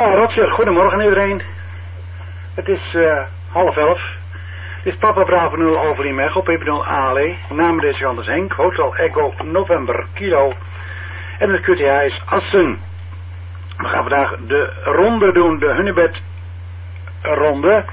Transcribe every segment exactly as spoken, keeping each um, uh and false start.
Ja, Roger, goedemorgen iedereen. Het is uh, half elf. Het is Papa Bravo nul over in Mechel, P P nul Ale. Naam deze kant is Henk, Hotel Echo November Kilo. En het Q T H is Assen. We gaan vandaag de ronde doen, de Hunebed ronde.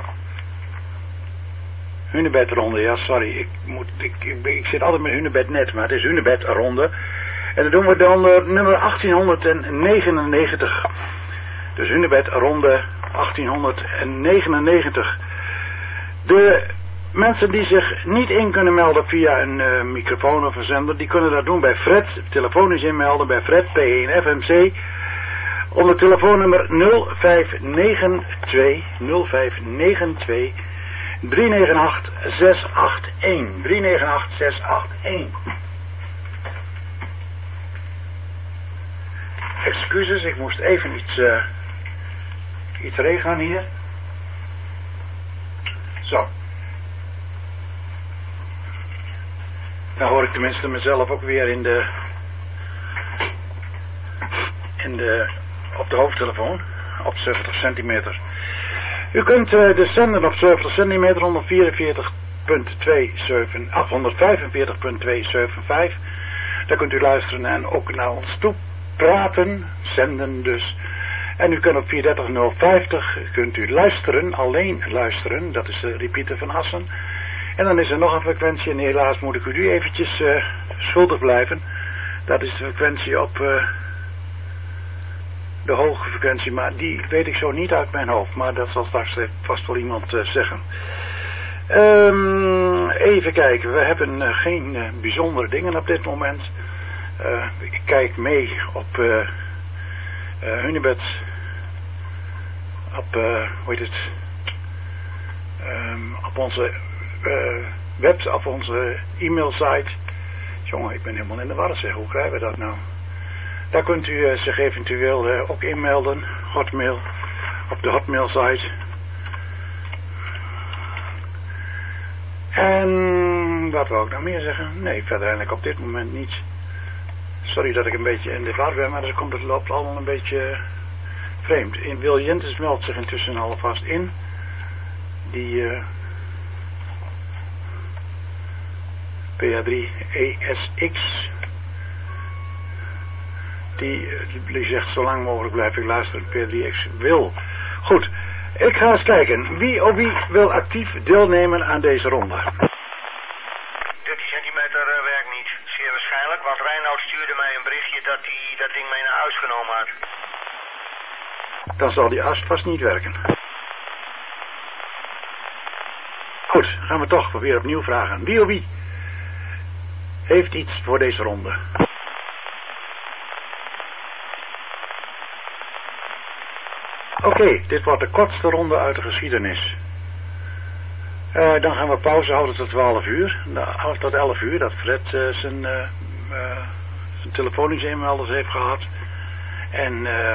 Hunebed ronde, ja sorry, ik, moet, ik, ik, ik zit altijd met Hunebed net, maar het is Hunebed ronde. En dan doen we dan uh, nummer achttienhonderdnegenennegentig. Dus Hunebed ronde achttienhonderdnegenennegentig. De mensen die zich niet in kunnen melden via een uh, microfoon of een zender, die kunnen dat doen bij Fred. Telefonisch inmelden bij Fred P één F M C. Onder telefoonnummer nul vijf negen twee nul vijf negen twee drie negen acht zes acht een. drie negen acht zes acht een. Excuses, ik moest even iets, uh, iets regelen hier. Zo. Dan hoor ik tenminste mezelf ook weer in de, in de, op de hoofdtelefoon, op zeventig centimeter. U kunt uh, de zenden op zeventig centimeter, honderdvierenveertig komma tweeënzeventig, achthonderdvijfenveertig komma tweeënzeventig. Daar kunt u luisteren en ook naar ons toe praten, zenden dus. En u kunt op vierhonderddertig nul vijftig kunt u luisteren, alleen luisteren, dat is de repeater van Assen. En dan is er nog een frequentie en helaas moet ik u eventjes uh, schuldig blijven. Dat is de frequentie op uh, de hoge frequentie, maar die weet ik zo niet uit mijn hoofd. Maar dat zal straks vast wel iemand uh, zeggen. Um, even kijken, we hebben uh, geen uh, bijzondere dingen op dit moment. Uh, ik kijk mee op uh, uh, Hunebed, op, uh, hoe heet het, um, op onze uh, web, op onze e-mailsite. Jongen, ik ben helemaal in de war, zeg, hoe krijgen we dat nou? Daar kunt u uh, zich eventueel uh, ook inmelden, Hotmail, op de Hotmail site. En wat wou ik nou meer zeggen? Nee, verder eigenlijk op dit moment niets. Sorry dat ik een beetje in de war ben, maar dat komt het loopt allemaal een beetje vreemd. In Wil Jentes meldt zich intussen alvast in. Die uh, P A drie E S X. Die, die zegt zo lang mogelijk blijf ik luisteren. P A drie X wil. Goed, ik ga eens kijken. Wie of wie wil actief deelnemen aan deze ronde? dertien centimeter uh, werkt niet. Zeer waarschijnlijk, want Reinoud stuurde mij een berichtje dat hij dat ding mee naar huis genomen had. Dan zal die as vast niet werken. Goed, gaan we toch weer opnieuw vragen. Wie of wie heeft iets voor deze ronde? Oké, okay, dit wordt de kortste ronde uit de geschiedenis. Uh, dan gaan we pauze houden tot twaalf uur. Nou, tot elf uur, dat Fred uh, zijn, uh, uh, zijn telefonische inmelders heeft gehad. En uh,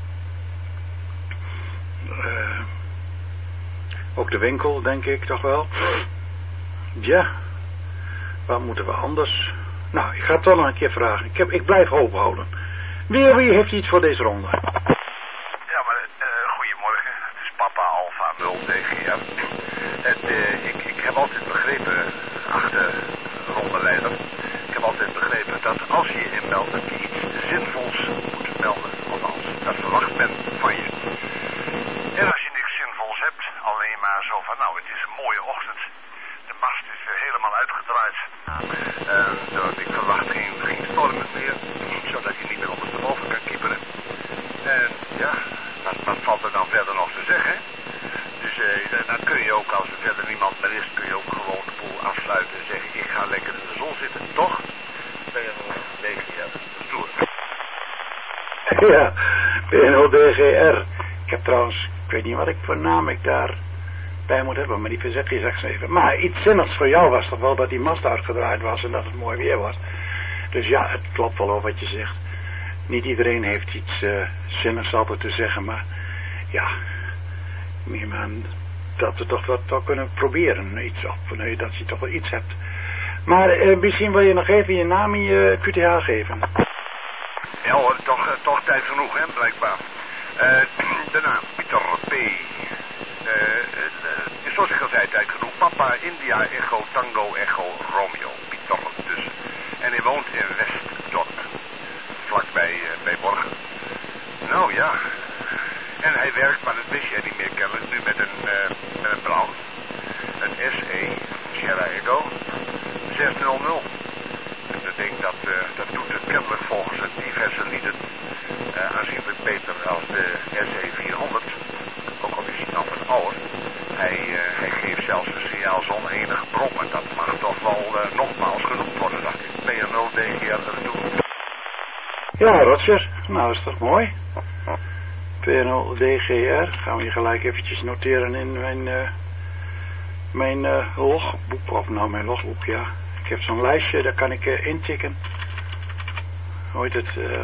uh, ook de winkel, denk ik toch wel. Ja, wat moeten we anders? Nou, ik ga het toch nog een keer vragen. Ik, heb, ik blijf hoop houden. Wie of wie heeft iets voor deze ronde? Ja, maar uh, goedemorgen. Het is Papa Alpha nul D G R. Het, uh, ik, ik heb altijd begrepen, achter rondeleider, ik heb altijd begrepen dat als je je inmeldt, dat je iets zinvols moet melden. Althans, dat verwacht men van je. En als je niks zinvols hebt, alleen maar zo van, nou, het is een mooie ochtend. De mast is uh, helemaal uitgedraaid. Uh, ik verwacht geen, geen stormen meer, zodat je niet meer ondersteboven kan kieperen. En ja, wat, wat valt er dan verder nog te zeggen? Dus uh, dan kun je ook, als er verder niemand meer is, kun je ook gewoon de boel afsluiten en zeggen, ik ga lekker in de zon zitten, toch? Ben je een D G R, stoer. Ja, B N O D G R. Ik heb trouwens, ik weet niet wat ik voor naam ik daar bij moet hebben, maar die verzet je straks even. Maar iets zinnigs voor jou was toch wel dat die mast uitgedraaid was en dat het mooi weer was. Dus ja, het klopt wel over wat je zegt. Niet iedereen heeft iets uh, zinnigs altijd te zeggen, maar ja, meer man, dat we toch wat toch kunnen proberen, iets op, nee, dat je toch wel iets hebt. Maar uh, misschien wil je nog even je naam en je Q T H geven. Ja hoor, toch, toch tijd genoeg hè, blijkbaar. Uh, de naam Pieter P. Uh, uh, zoals ik al zei, tijd genoeg. Papa India Echo Tango Echo Romeo. Pieter dus. En hij woont in Westdorp. Vlakbij uh, bij Borgen. Nou ja. En hij werkt, maar dat wist jij niet meer kennelijk, nu met een, uh, met een brand. Een S E Sierra Echo zeshonderd. En ik denk dat, uh, dat doet het kennelijk volgens het diverse lieden uh, aanzienlijk beter als de S E vierhonderd. Ook al is hij nog wat ouder. Hij, uh, hij geeft zelfs een signaal zonder enige brommen. Dat mag toch wel uh, nogmaals genoemd worden, dacht ik. P N nul D G R doen. Ja, Roger. Nou, is toch mooi. P N nul D G R. Gaan we hier gelijk eventjes noteren in mijn, uh, mijn uh, logboek. Of nou, mijn logboek, ja. Ik heb zo'n lijstje, daar kan ik uh, intikken. Hoe heet het? Uh,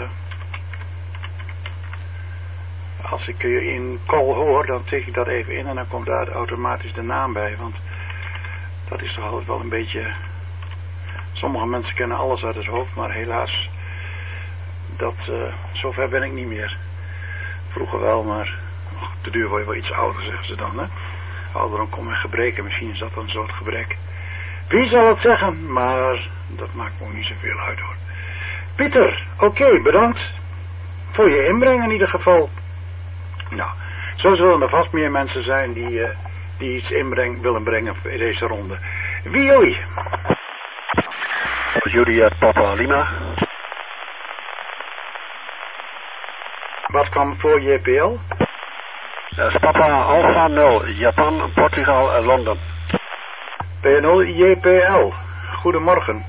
als ik uh, in call hoor, dan tik ik dat even in en dan komt daar automatisch de naam bij. Want dat is toch altijd wel een beetje... Sommige mensen kennen alles uit het hoofd, maar helaas... Dat, uh, zover ben ik niet meer. Vroeger wel, maar oh, te duur word je wel iets ouder, zeggen ze dan, hè. Ouderdom komt met gebreken, misschien is dat een soort gebrek. Wie zal het zeggen, maar dat maakt me ook niet zoveel uit, hoor. Pieter, oké, okay, bedankt voor je inbreng in ieder geval. Nou, zo zullen er vast meer mensen zijn die, uh, die iets inbreng willen brengen in deze ronde. Wie jullie? Juliet Papa Lima. Wat kwam voor J P L? Dat is Papa Alpha nul, Japan, Portugal en Londen. P nul J P L, goedemorgen.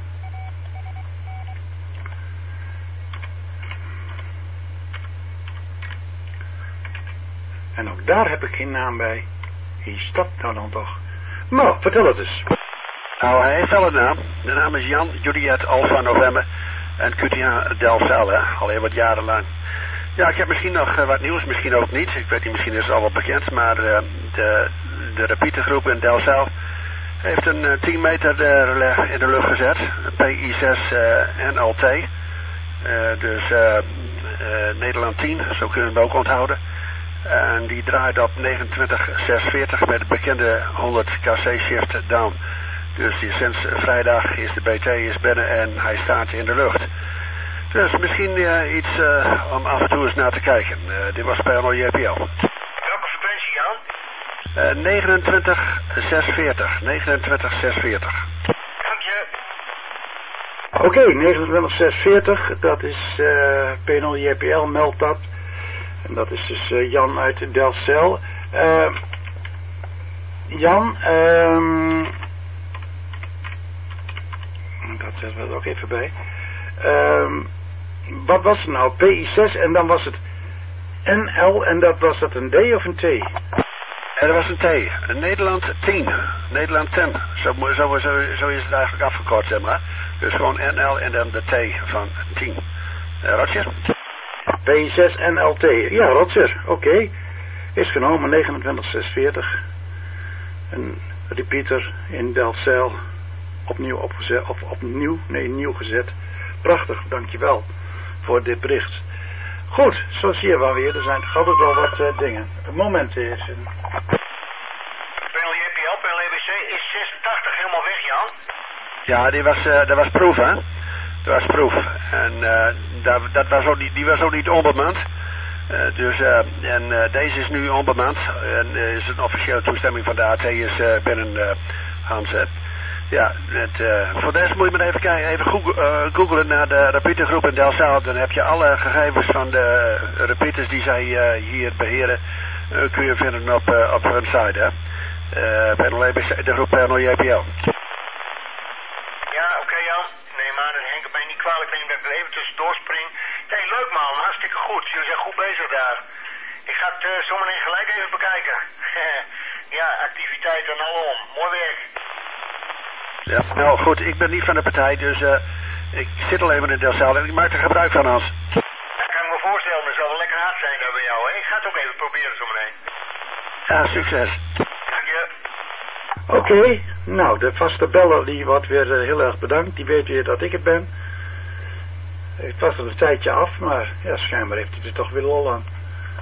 En ook daar heb ik geen naam bij. Wie is dat nou dan toch? Nou, vertel het eens. Nou, hij heeft wel een naam. De naam is Jan Juliet Alpha November en Q T H Delcel, hè, al heel wat jaren lang. Ja, ik heb misschien nog uh, wat nieuws, misschien ook niet. Ik weet niet, misschien is het al wel bekend, maar uh, de, de repeatergroep in Delcel heeft een uh, tien meter de, in de lucht gezet. Een P I zes uh, N L T. Uh, dus uh, uh, Nederland tien, zo kunnen we hem ook onthouden. En die draait op negenentwintig zesveertig met de bekende honderd K C shift down. Dus die, sinds vrijdag is de B T is binnen en hij staat in de lucht. Dus misschien uh, iets uh, om af en toe eens naar te kijken. Uh, dit was P N nul J P L. Welke frequentie, Jan? Uh, negenentwintig zesveertig. negenentwintig zesveertig. Dank je. Oké, okay, negenentwintig zesveertig. Dat is uh, P N nul J P L, meldt dat. En dat is dus uh, Jan uit Delcel. Uh, Jan, um, dat zetten we er ook even bij. Um, wat was het nou? P I zes en dan was het N L en dat was dat een D of een T? Ja, dat was een T. Nederland tien. Nederland tien. Zo, zo, zo, zo is het eigenlijk afgekort, zeg maar. Dus gewoon N L en dan de T van tien. Uh, Roger? P I zes N L T. Ja, Roger. Oké. Okay. Is genomen negenentwintig zesveertig. Een repeater in Delcel. Opnieuw opgezet. Of opnieuw? Nee, nieuw gezet. Prachtig, dankjewel voor dit bericht. Goed, zo zie je wel weer. Er zijn toch altijd wel wat uh, dingen. Een moment is... Een... P N L J P L, P N L E B C is zesentachtig helemaal weg, Jan? Ja, die was, uh, dat was proef, hè? Dat was proef. En uh, dat, dat was ook niet, die was ook niet onbemand. Uh, dus, uh, en uh, deze is nu onbemand. En uh, is een officiële toestemming van de A T is uh, binnen uh, Hanzet. Ja, het, uh, voor deze moet je maar even kijken, even googlen, uh, googlen naar de repeatergroep in Delcel. Dan heb je alle gegevens van de repeaters die zij uh, hier beheren, uh, kun je vinden op, uh, op hun site, hè. Uh, P N L E B C, de groep P N L J P L. Ja, oké okay, Jan. Nee, maar dat Henk mij niet kwalijk neemt dat ik er even tussendoor spring. Nee, leuk man, hartstikke goed. Jullie zijn goed bezig daar. Ik ga het uh, zometeen gelijk even bekijken. Ja, activiteit en alom. Mooi werk. Ja, nou goed, ik ben niet van de partij, dus uh, ik zit al even in Delcel en ik maak er gebruik van, Hans. Dat kan ik me voorstellen, dat zal wel lekker hard zijn daar bij jou, hè? Ik ga het ook even proberen zometeen. Ja, succes. Dank je. Oké, okay, nou, de vaste beller die wordt weer uh, heel erg bedankt. Die weet weer dat ik het ben. Het was er een tijdje af, maar ja, schijnbaar heeft hij er toch weer lol aan.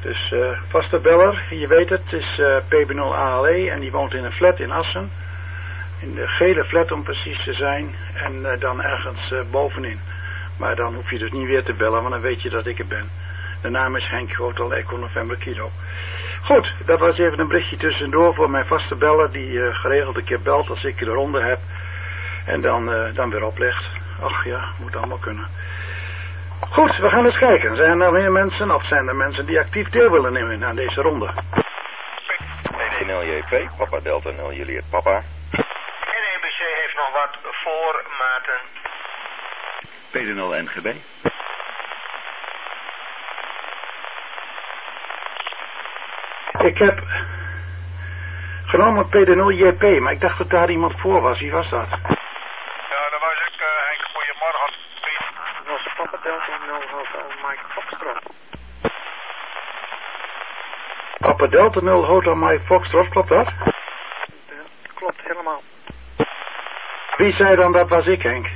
Dus uh, vaste beller, je weet het, het is uh, P B nul A L E en die woont in een flat in Assen. In de gele flat om precies te zijn en uh, dan ergens uh, bovenin. Maar dan hoef je dus niet weer te bellen, want dan weet je dat ik er ben. De naam is Henk Hotel Echo November Kilo. Goed, dat was even een berichtje tussendoor voor mijn vaste beller die uh, geregeld een keer belt als ik de ronde heb. En dan, uh, dan weer oplegt. Ach ja, moet allemaal kunnen. Goed, we gaan eens kijken. Zijn er meer mensen of zijn er mensen die actief deel willen nemen aan deze ronde? P D nul J P, Papa Delta nul Juliet Papa. En E B C heeft nog wat voor Maarten. P D nul N G B. Ik heb genomen P D nul J P, maar ik dacht dat daar iemand voor was. Wie was dat? Ja, dat was ik, uh, Henk. Goedemorgen. Dat was Papa Delta nul Hotel Mike Foxtrot. Papa Delta nul Hotel Mike Foxtrot, klopt dat? Ja, klopt helemaal. Wie zei dan dat was ik, Henk?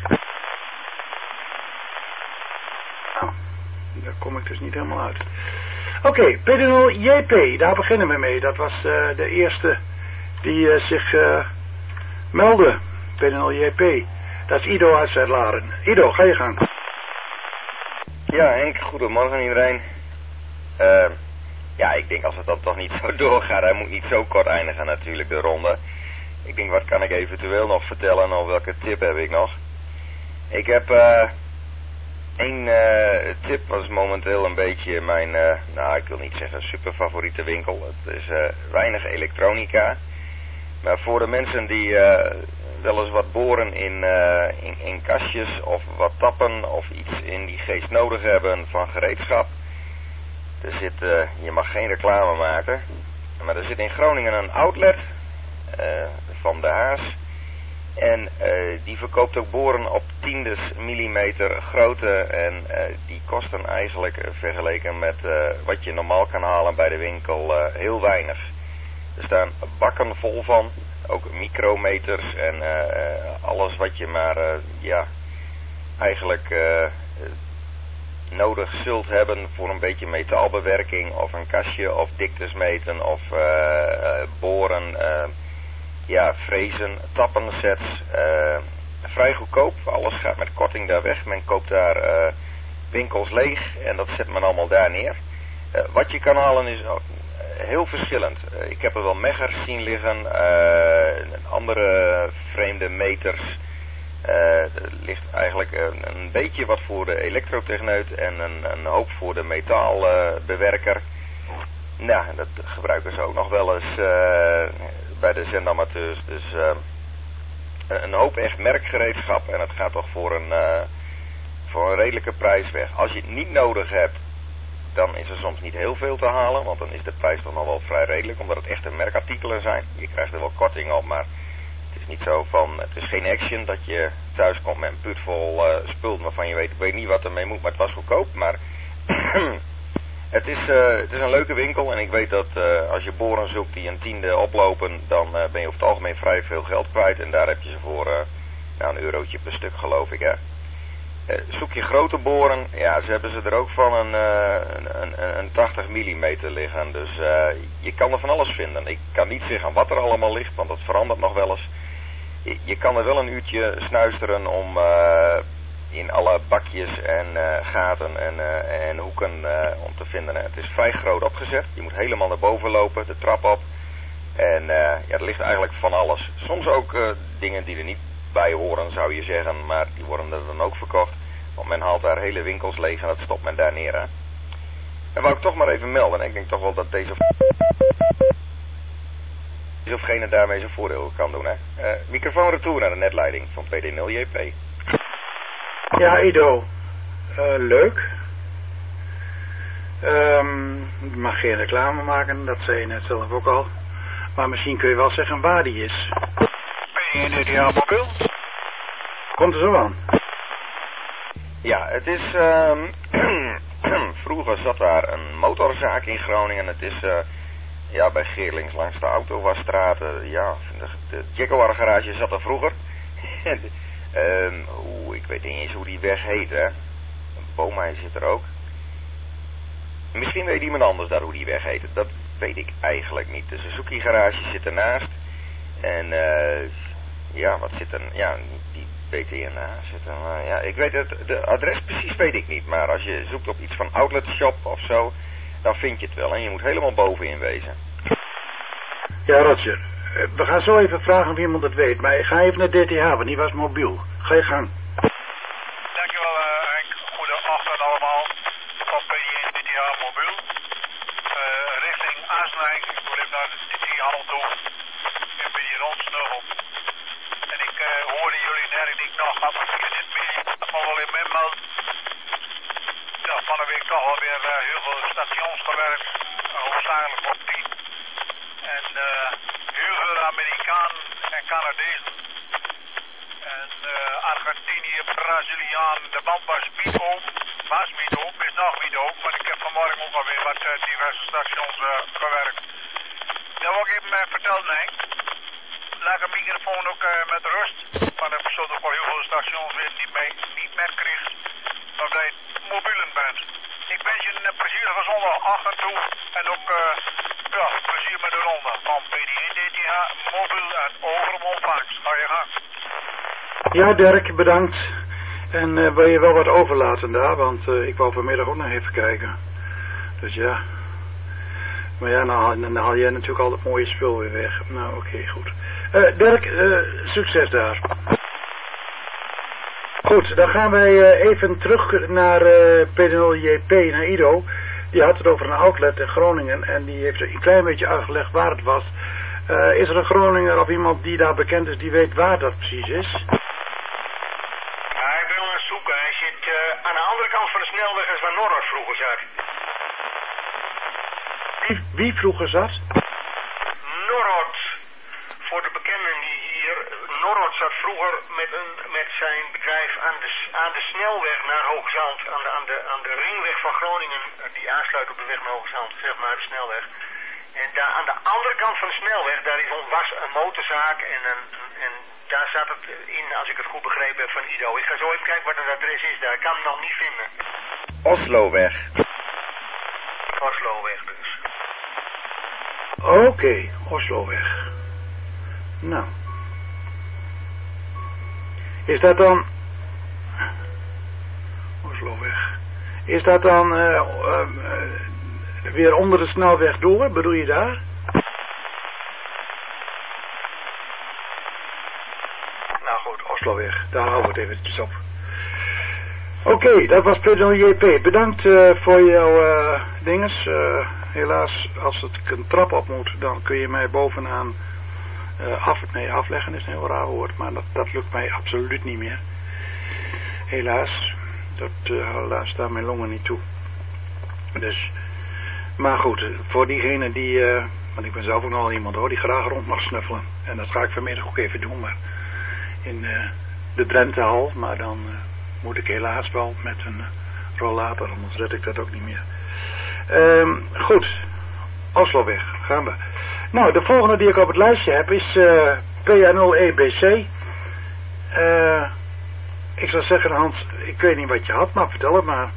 Nou, daar kom ik dus niet helemaal uit. Oké, okay, P D nul J P, daar beginnen we mee. Dat was uh, de eerste die uh, zich uh, meldde. P D nul J P. Dat is Ido uit Zuid-Laren. Ido, ga je gang. Ja, Henk, goedemorgen iedereen. Uh, ja, ik denk als het dan toch niet zo doorgaat, hij moet niet zo kort eindigen natuurlijk, de ronde. Ik denk, wat kan ik eventueel nog vertellen of welke tip heb ik nog? Ik heb uh, één uh, tip, was momenteel een beetje mijn, uh, nou ik wil niet zeggen super favoriete winkel. Het is uh, weinig elektronica. Maar voor de mensen die uh, wel eens wat boren in, uh, in, in kastjes of wat tappen of iets in die geest nodig hebben van gereedschap. Er zit, uh, je mag geen reclame maken, maar er zit in Groningen een outlet uh, van de Haas. En uh, die verkoopt ook boren op tiendes millimeter grootte en uh, die kosten eigenlijk uh, vergeleken met uh, wat je normaal kan halen bij de winkel uh, heel weinig. Er staan bakken vol van, ook micrometers en uh, alles wat je maar uh, ja, eigenlijk uh, nodig zult hebben voor een beetje metaalbewerking of een kastje of diktes meten of uh, uh, boren, uh, ja, frezen, tappensets, uh, vrij goedkoop. Alles gaat met korting daar weg. Men koopt daar uh, winkels leeg en dat zet men allemaal daar neer. Uh, wat je kan halen is ook heel verschillend. Uh, ik heb er wel meggers zien liggen, uh, andere vreemde meters. Uh, er ligt eigenlijk een, een beetje wat voor de elektrotechneut en een, een hoop voor de metaalbewerker. Uh, nou, dat gebruiken ze ook nog wel eens uh, bij de zendamateurs. Dus uh, een hoop echt merkgereedschap en het gaat toch voor een, uh, voor een redelijke prijs weg. Als je het niet nodig hebt, dan is er soms niet heel veel te halen, want dan is de prijs toch nog wel vrij redelijk, omdat het echte merkartikelen zijn. Je krijgt er wel korting op, maar het is niet zo van, het is geen Action dat je thuis komt met een put vol uh, spullen waarvan je weet, ik weet niet wat ermee moet, maar het was goedkoop. Maar het, is, uh, het is een leuke winkel en ik weet dat uh, als je boren zoekt die een tiende oplopen, dan uh, ben je over het algemeen vrij veel geld kwijt en daar heb je ze voor uh, nou, een eurotje per stuk geloof ik hè. Uh, zoek je grote boren, ja, ze hebben ze er ook van een, uh, een, een, een tachtig millimeter liggen. Dus uh, je kan er van alles vinden. Ik kan niet zeggen wat er allemaal ligt, want dat verandert nog wel eens. Je, je kan er wel een uurtje snuisteren om uh, in alle bakjes en uh, gaten en, uh, en hoeken uh, om te vinden. Het is vrij groot opgezet. Je moet helemaal naar boven lopen, de trap op. En uh, ja, er ligt eigenlijk van alles. Soms ook uh, dingen die er niet bij horen zou je zeggen, maar die worden er dan ook verkocht. Want men haalt daar hele winkels leeg en dat stopt men daar neer. Hè? En wou ik toch maar even melden. Ik denk toch wel dat deze ofgene daarmee zijn voordeel kan doen. Hè? Uh, microfoon retour naar de netleiding van P D nul J P. Ja, Ido. Uh, leuk. Um, je mag geen reclame maken, dat zei je net zelf ook al. Maar misschien kun je wel zeggen waar die is. Ben je in de mobiel? Komt er zo aan. Ja, het is... Um, vroeger zat daar een motorzaak in Groningen. Het is uh, ja, bij Geerlings langs de Autowasstraat. Uh, ja, de, de Jaguar garage zat er vroeger. um, Oeh, ik weet niet eens hoe die weg heet, hè. Boomij zit er ook. Misschien weet iemand anders daar hoe die weg heet. Dat weet ik eigenlijk niet. De Suzuki garage zit ernaast. En uh, ja, wat zit er... Ja, die B T N A zit er... Uh, ja, ik weet het... De adres precies weet ik niet. Maar als je zoekt op iets van outlet shop of zo... dan vind je het wel. En je moet helemaal bovenin wezen. Ja, Roger. We gaan zo even vragen of iemand het weet. Maar ik ga even naar D T H, want die was mobiel. Ga je gang. Dankjewel, uh, Henk. Goedenachtend allemaal. Van P D N D T H mobiel. Uh, richting Aasnijk. Ik wil even naar de D T H toe. Ik ben hier rondsnuggel. En ik uh, hoorde jullie net niet nog. Maar misschien dit meer. Dat mag wel in mijn meld. Ja, van de week toch alweer uh, heel veel stations gewerkt. Uh, hoofdzakelijk op die. En uh, heel veel Amerikanen en Canadezen. En uh, Argentinië, Braziliaan, de band was niet op. Was niet op, is nog niet op. Maar ik heb vanmorgen ook alweer wat uh, diverse stations uh, gewerkt. Dat wil ik even uh, vertellen, Henk. Laat de microfoon ook uh, met rust. Maar dan zult er voor heel veel stations weer niet, mee, niet meer krijgt. Omdat je mobielen bent. Ik wens je een plezierige zondag toe. En ook uh, ja, plezier met de ronde. Van P D N D T H, mobiel en over om ontvangst. Ga je gang. Ja, Dirk, bedankt. En uh, wil je wel wat overlaten daar? Want uh, ik wou vanmiddag ook nog even kijken. Dus ja. Maar ja, dan haal, dan haal jij natuurlijk al het mooie spul weer weg. Nou, oké, okay, goed. Uh, Dirk, uh, succes daar. Goed, dan gaan wij uh, even terug naar uh, P N L J P, naar Ido. Die had het over een outlet in Groningen en die heeft een klein beetje uitgelegd waar het was. Uh, is er een Groninger of iemand die daar bekend is die weet waar dat precies is? Ja, ik ben aan het zoeken. Hij zit uh, aan de andere kant van de snelweg als waar Norrod vroeger zat. Wie, wie vroeger zat? Norrod. Voor de bekenden die hier... Norrod zat vroeger met, een, met zijn bedrijf aan de, aan de snelweg naar Hoogezand. Aan de, aan, de, aan de ringweg van Groningen. Die aansluit op de weg naar Hoogezand, zeg maar, de snelweg. En daar aan de andere kant van de snelweg, daar is was een motorzaak en, een, en daar zat het in, als ik het goed begrepen heb, van Ido. Ik ga zo even kijken wat het adres is daar. Ik kan hem nog niet vinden. Osloweg. Osloweg dus. Oké, okay, Osloweg. Nou. Is dat dan... Osloweg. Is dat dan uh, uh, uh, weer onder de snelweg door? Bedoel je daar? Nou goed, Osloweg. Daar houden we het eventjes op. Oké, okay, dat was P N L J P. Bedankt uh, voor jouw uh, dinges. Uh, helaas, als het een trap op moet, dan kun je mij bovenaan uh, af... Nee, afleggen is een heel raar woord, maar dat, dat lukt mij absoluut niet meer. Helaas. Dat uh, helaas staan mijn longen niet toe. Dus, maar goed, voor diegene die, uh, want ik ben zelf ook nog iemand hoor, die graag rond mag snuffelen. En dat ga ik vanmiddag ook even doen, maar in uh, de Drentehal, maar dan uh, moet ik helaas wel met een uh, rollator, anders red ik dat ook niet meer. Um, goed, Osloweg, gaan we. Nou, de volgende die ik op het lijstje heb is uh, P N L E B C. Uh, ik zou zeggen, Hans, ik weet niet wat je had, maar vertel het maar.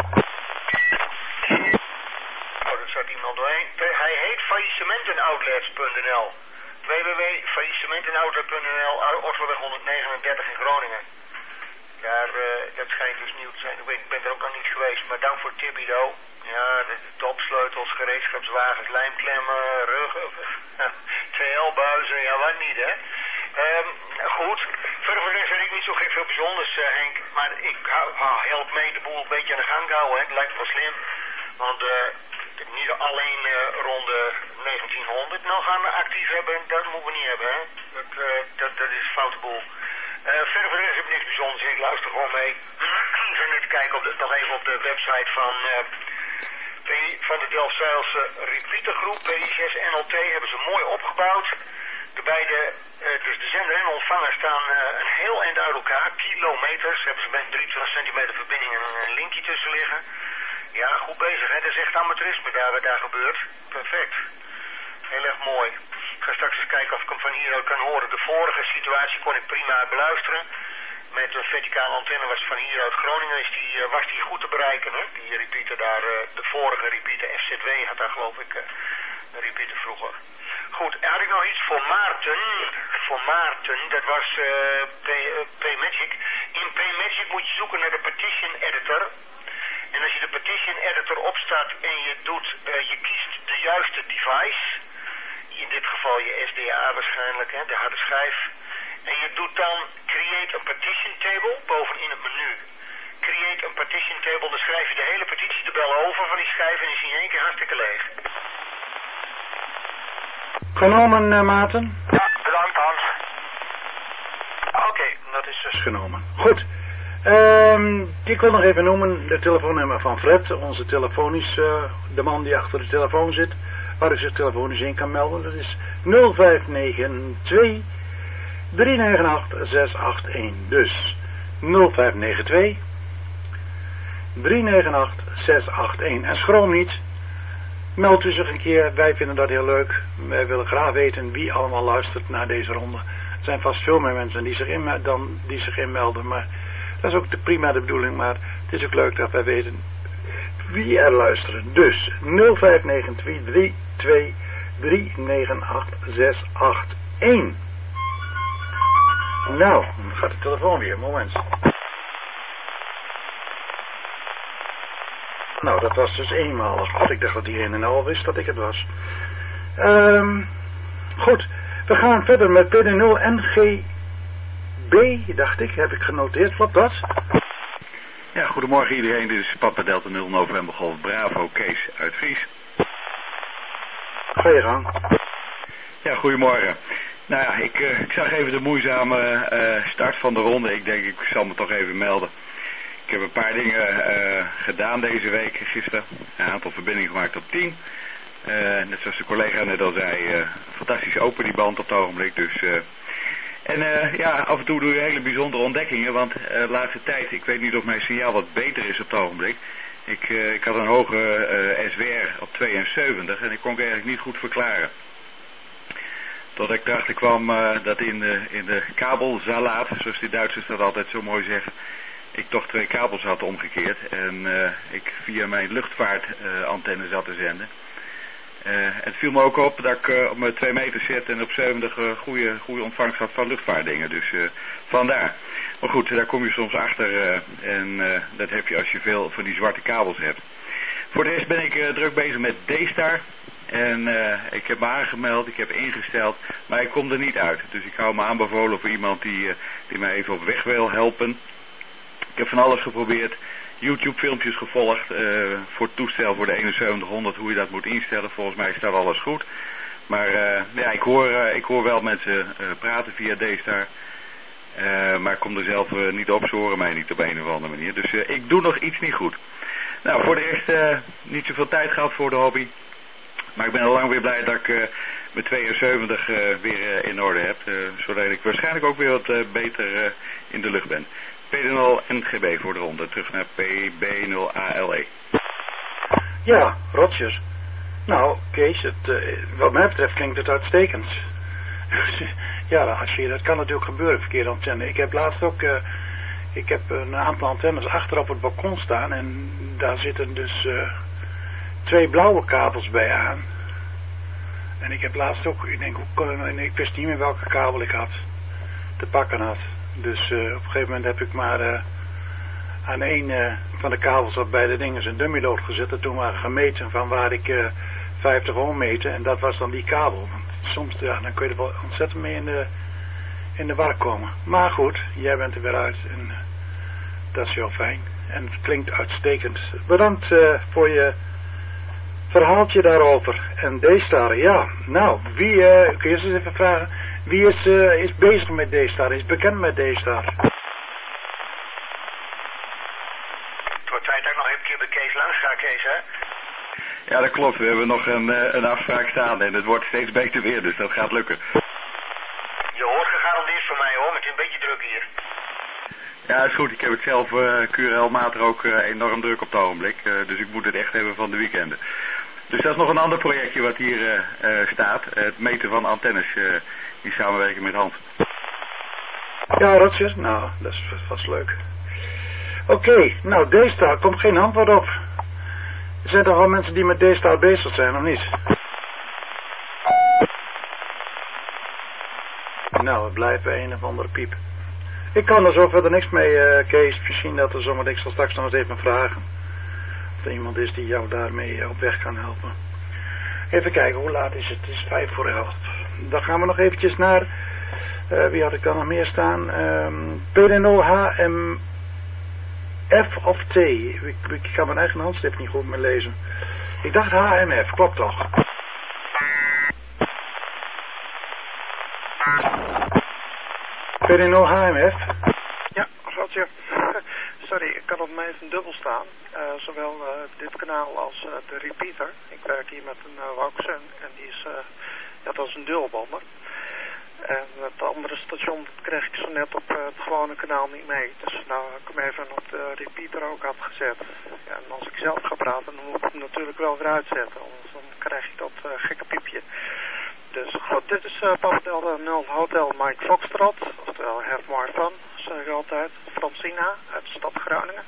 Oh, er zat iemand doorheen. Hij heet faillissementenoutlet punt n l. w w w punt faillissementenoutlet punt n l, Osloweg honderdnegenendertig in Groningen. Daar, uh, dat schijnt dus nieuw te zijn. Ik, weet, ik ben er ook nog niet geweest, maar dank voor Tibido. Ja, de, de topsleutels, gereedschapswagens, lijmklemmen, ruggen, T L-buizen, ja wat niet hè. Um, goed, verder voor de rest weet ik niet zo gek veel bijzonders uh, Henk, maar ik hou, hou, help mee de boel een beetje aan de gang houden, hè. Dat lijkt me wel slim, want uh, niet alleen uh, rond de negentienhonderd nog gaan actief hebben, dat moeten we niet hebben hè. Dat, uh, dat, dat is een foute boel. Uh, verder voor de rest heb ik niks bijzonders, ik luister gewoon mee. Ik ga net kijken op de, nog even op de website van... Uh, van de Delfzijlse repeatergroep, P I zes N L T, hebben ze mooi opgebouwd. De beide, uh, dus de zender en de ontvanger staan uh, een heel eind uit elkaar, kilometers. Hebben ze met drieëntwintig centimeter verbinding en een linkje tussen liggen. Ja, goed bezig, hè? Dat is echt amateurisme daar, wat daar gebeurt. Perfect. Heel erg mooi. Ik ga straks eens kijken of ik hem van hieruit kan horen. De vorige situatie kon ik prima beluisteren. met een verticale antenne was van hier uit Groningen, is die, uh, was die goed te bereiken. Hè? Die repeater daar, uh, de vorige repeater F Z W had daar geloof ik uh, een repeater vroeger. Goed, en had ik nog iets voor Maarten. Voor Maarten, dat was uh, P-Magic. In P-Magic moet je zoeken naar de partition editor. En als je de partition editor opstart en je doet, uh, je kiest de juiste device. In dit geval je S D A waarschijnlijk, hè, de harde schijf. En je doet dan create a partition table bovenin het menu. Create a partition table, dan schrijf je de hele partitietabel over van die schijf en is in één keer hartstikke leeg. Genomen, uh, Maarten? Ja, bedankt Hans. Oké, okay, dat is dus genomen. Goed. Um, ik wil nog even noemen de telefoonnummer van Fred, onze telefonisch, uh, de man die achter de telefoon zit, waar u zich telefonisch in kan melden. Dat is nul vijf negen twee drie negen acht zes acht een. Dus nul vijf negen twee drie negen acht zes acht een. En schroom niet. Meld u zich een keer. Wij vinden dat heel leuk. Wij willen graag weten wie allemaal luistert naar deze ronde. Er zijn vast veel meer mensen die zich, in, dan, die zich inmelden. Maar dat is ook de prima de bedoeling. Maar het is ook leuk dat wij weten wie er luisteren. Dus nul vijf negen twee twee drie negen acht zes acht een. Nou, dan gaat de telefoon weer. Moment. Nou, dat was dus eenmalig. Want ik dacht dat iedereen al wist dat ik het was. Um, goed, we gaan verder met P D nul N G B, dacht ik. Heb ik genoteerd, klopt dat? Ja, goedemorgen iedereen. Dit is Papa Delta nul November Golf Bravo Kees uit Fries. Ga je gang. Ja, goedemorgen. Nou ja, ik, uh, ik zag even de moeizame uh, start van de ronde. Ik denk, ik zal me toch even melden. Ik heb een paar dingen uh, gedaan deze week, gisteren. Een aantal verbindingen gemaakt op tien. Uh, net zoals de collega net al zei, uh, fantastisch open die band op het ogenblik. Dus, uh, en uh, ja, af en toe doe je hele bijzondere ontdekkingen. Want uh, de laatste tijd, ik weet niet of mijn signaal wat beter is op het ogenblik. Ik, uh, ik had een hoge uh, S W R op tweeënzeventig en ik kon het eigenlijk niet goed verklaren. Tot ik erachter kwam uh, dat in de, in de kabelzalaat, zoals die Duitsers dat altijd zo mooi zeggen, ik toch twee kabels had omgekeerd en uh, ik via mijn luchtvaartantenne uh, zat te zenden. Uh, het viel me ook op dat ik uh, op mijn twee meter zit en op zeventig uh, goede, goede ontvangst had van luchtvaartdingen. Dus uh, vandaar. Maar goed, daar kom je soms achter uh, en uh, dat heb je als je veel van die zwarte kabels hebt. Voor de rest ben ik uh, druk bezig met D-Star. En uh, ik heb me aangemeld, ik heb ingesteld, maar ik kom er niet uit. Dus ik hou me aanbevolen voor iemand die, uh, die mij even op weg wil helpen. Ik heb van alles geprobeerd, YouTube filmpjes gevolgd uh, voor het toestel voor de eenenzeventighonderd, hoe je dat moet instellen. Volgens mij staat alles goed. Maar uh, ja, ik hoor, uh, ik hoor wel mensen uh, praten via D-Star. Uh, maar ik kom er zelf uh, niet op, ze horen mij niet op een of andere manier. Dus uh, ik doe nog iets niet goed. Nou, voor de rest uh, niet zoveel tijd gehad voor de hobby. Maar ik ben al lang weer blij dat ik uh, mijn tweeënzeventig uh, weer uh, in orde heb. Uh, zodat ik waarschijnlijk ook weer wat uh, beter uh, in de lucht ben. P D nul N G B voor de ronde. Terug naar P B nul A L E. Ja, rotjes. Nou, Kees, het, uh, wat mij betreft klinkt het uitstekend. Ja, als je, dat kan natuurlijk gebeuren, verkeerde antenne. Ik heb laatst ook... Uh, ik heb een aantal antennes achter op het balkon staan. En daar zitten dus... Uh, twee blauwe kabels bij aan. En ik heb laatst ook, ik denk, ik wist niet meer welke kabel ik had, te pakken had. Dus uh, op een gegeven moment heb ik maar uh, aan een uh, van de kabels op beide dingen een dummyload gezet. En toen maar gemeten van waar ik uh, vijftig ohm meten. En dat was dan die kabel. Want soms, ja, dan kun je er wel ontzettend mee in de, in de war komen. Maar goed, jij bent er weer uit. En uh, dat is heel fijn. En het klinkt uitstekend. Bedankt uh, voor je verhaaltje daarover. En D-Star, ja. Nou, wie, uh, kun je eens even vragen, wie is, uh, is bezig met D-Star, is bekend met D-Star? Het wordt tijd dat ik nog even een keer bij Kees langs ga, Kees, hè? Ja, dat klopt. We hebben nog een, uh, een afspraak staan en het wordt steeds beter weer, dus dat gaat lukken. Je hoort gegarandeerd van mij, hoor, met een beetje druk hier. Ja, is goed. Ik heb het zelf uh, Q R L-matig ook uh, enorm druk op het ogenblik, uh, dus ik moet het echt hebben van de weekenden. Dus dat is nog een ander projectje wat hier uh, uh, staat. Uh, het meten van antennes uh, in samenwerking met Hans. Ja, Roger. Nou, dat is vast leuk. Oké, okay, nou, D-Star, komt geen antwoord op. Er zijn toch wel mensen die met D-Star bezig zijn, of niet? Nou, het blijft bij een of andere piep. Ik kan er zo verder niks mee, uh, Kees. Misschien dat er zometeen, ik zal straks nog eens even vragen. Of er iemand is die jou daarmee op weg kan helpen. Even kijken, hoe laat is het? Het is vijf voor elf. Dan gaan we nog eventjes naar... Uh, wie had ik dan nog meer staan? Um, P D nul H M F of T? Ik, ik kan mijn eigen handschrift niet goed meer lezen. Ik dacht H M F, klopt toch? P D nul H M F? Ja, Roger. Sorry, ik kan op mij even dubbel staan. Uh, zowel uh, dit kanaal als uh, de repeater. Ik werk hier met een uh, Wauxen en die is, uh, ja, dat is een dualbander. En het andere station dat kreeg ik zo net op uh, het gewone kanaal niet mee. Dus nou heb ik hem even op de repeater ook had gezet. Ja, en als ik zelf ga praten, dan moet ik hem natuurlijk wel weer uitzetten. Anders dan krijg ik dat uh, gekke piepje. Dus goed, dit is uh, Papa Delta nul Hotel Mike Foxtrot. Oftewel Have More Fun, zeg ik altijd. Francina uit de stad Groningen.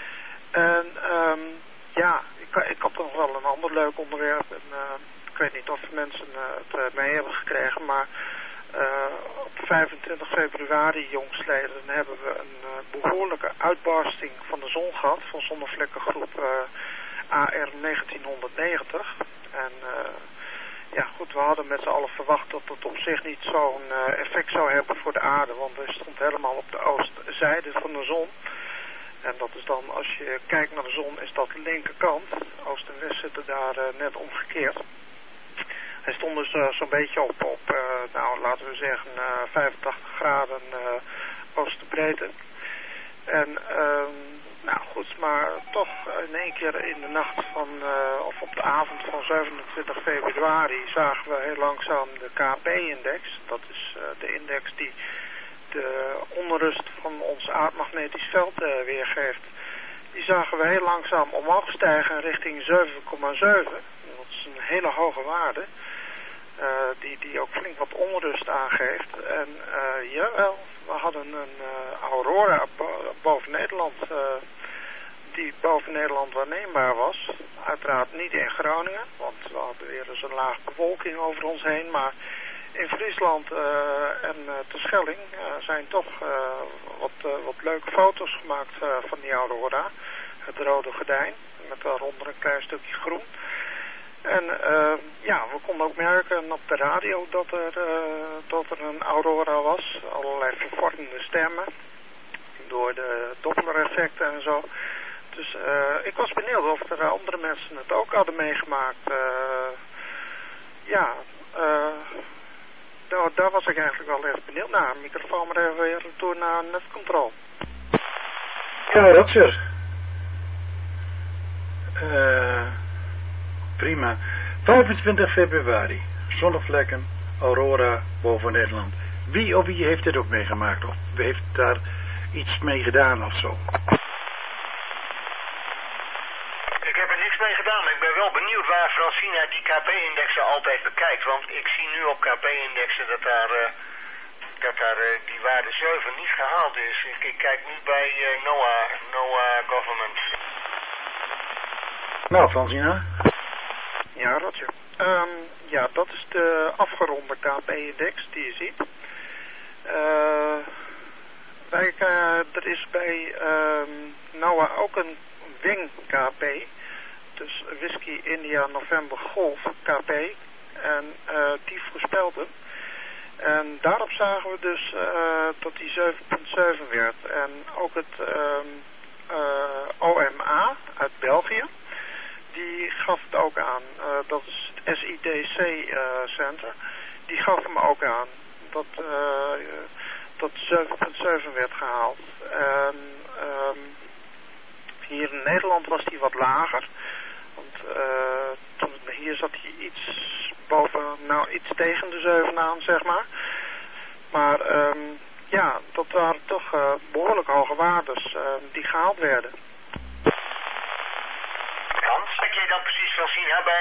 En um, ja, ik, ik had nog wel een ander leuk onderwerp. En, uh, ik weet niet of mensen uh, het uh, mee hebben gekregen, maar... Uh, op vijfentwintig februari, jongsleden, hebben we een uh, behoorlijke uitbarsting van de zon gehad. Van zonnevlekkengroep uh, A R negentienhonderdnegentig. En uh, ja goed, we hadden met z'n allen verwacht dat het op zich niet zo'n uh, effect zou hebben voor de aarde. Want hij stond helemaal op de oostzijde van de zon. En dat is dan, als je kijkt naar de zon, is dat de linkerkant. Oost en west zitten daar uh, net omgekeerd. Hij stond dus uh, zo'n beetje op, op uh, nou laten we zeggen, uh, vijfentachtig graden uh, oostenbreedte. En uh, nou goed, maar toch in één keer in de nacht van, uh, of op de avond van zevenentwintig februari zagen we heel langzaam de K P-index. Dat is uh, de index die de onrust van ons aardmagnetisch veld uh, weergeeft. Die zagen we heel langzaam omhoog stijgen richting zeven komma zeven. Dat is een hele hoge waarde. Uh, die, die ook flink wat onrust aangeeft. En uh, jawel, we hadden een uh, aurora bo boven Nederland, uh, die boven Nederland waarneembaar was. Uiteraard niet in Groningen, want we hadden weer eens een laag bewolking over ons heen. Maar in Friesland uh, en uh, Terschelling uh, zijn toch uh, wat, uh, wat leuke foto's gemaakt uh, van die aurora. Het rode gordijn, met daaronder een klein stukje groen. En uh, ja, we konden ook merken op de radio dat er, uh, dat er een aurora was. Allerlei vervormende stemmen. Door de Doppler-effecten en zo. Dus uh, ik was benieuwd of er andere mensen het ook hadden meegemaakt. Uh, ja, uh, daar, daar was ik eigenlijk wel erg benieuwd naar. Microfoon maar even weer door naar netcontrole. Ja, Roger. Eh... Uh... Prima. vijfentwintig februari. Zonnevlekken, aurora boven Nederland. Wie of wie heeft dit ook meegemaakt? Of heeft daar iets mee gedaan of zo? Ik heb er niks mee gedaan, maar ik ben wel benieuwd waar Francina die K P-indexen altijd bekijkt. Want ik zie nu op K P-indexen dat daar, uh, dat daar uh, die waarde zeven niet gehaald is. Ik, ik kijk nu bij uh, NOAA, NOAA Government. Nou, Francina? Ja, Roger. Um, ja, dat is de afgeronde K P-index die je ziet. Uh, wij, uh, er is bij um, NOAA ook een Wing K P. Dus Whisky India November Golf K P. En uh, die voorspelde. En daarop zagen we dus uh, dat die zeven komma zeven werd. En ook het um, uh, O M A uit België. Die gaf het ook aan. Uh, dat is het S I D C uh, Center. Die gaf hem ook aan. Dat, uh, dat zeven komma zeven werd gehaald. En um, hier in Nederland was die wat lager. Want uh, toen, hier zat hij iets boven, nou iets tegen de zeven aan, zeg maar. Maar um, ja, dat waren toch uh, behoorlijk hoge waardes uh, die gehaald werden. Hans, heb jij dan precies wel zien bij?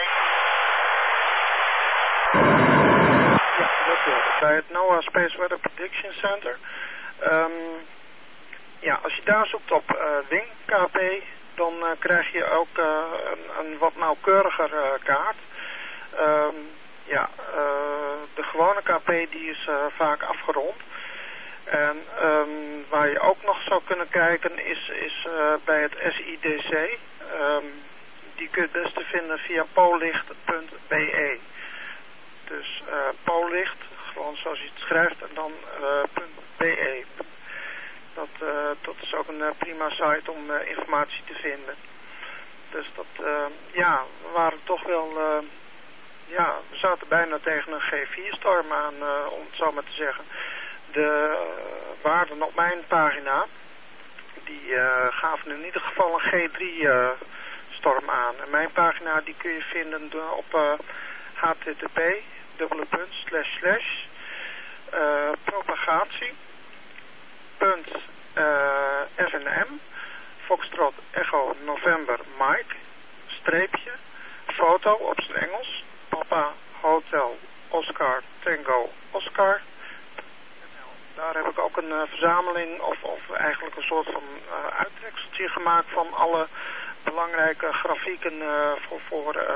Ja, dat wel. Bij het NOAA Space Weather Prediction Center. Um, ja, als je daar zoekt op uh, Wing K P, dan uh, krijg je ook uh, een, een wat nauwkeuriger uh, kaart. Um, ja, uh, de gewone K P die is uh, vaak afgerond. En um, waar je ook nog zou kunnen kijken is, is uh, bij het S I D C. Um, die kun je het beste vinden via policht punt b e. Dus uh, policht, gewoon zoals je het schrijft, en dan uh, .be. Dat, uh, dat is ook een uh, prima site om uh, informatie te vinden. Dus dat, uh, ja, we waren toch wel, uh, ja, we zaten bijna tegen een G vier storm aan, uh, om het zo maar te zeggen. De uh, waarden op mijn pagina, die uh, gaven in ieder geval een G drie uh, storm aan. En mijn pagina die kun je vinden op uh, h t t p dubbele punt slash slash uh, propagatie punt uh, f n m Foxtrot Echo November Mike streepje foto op zijn Engels Papa Hotel Oscar Tango Oscar. Daar heb ik ook een uh, verzameling of, of eigenlijk een soort van uh, uittrekseltje gemaakt van alle belangrijke grafieken uh, voor, voor uh,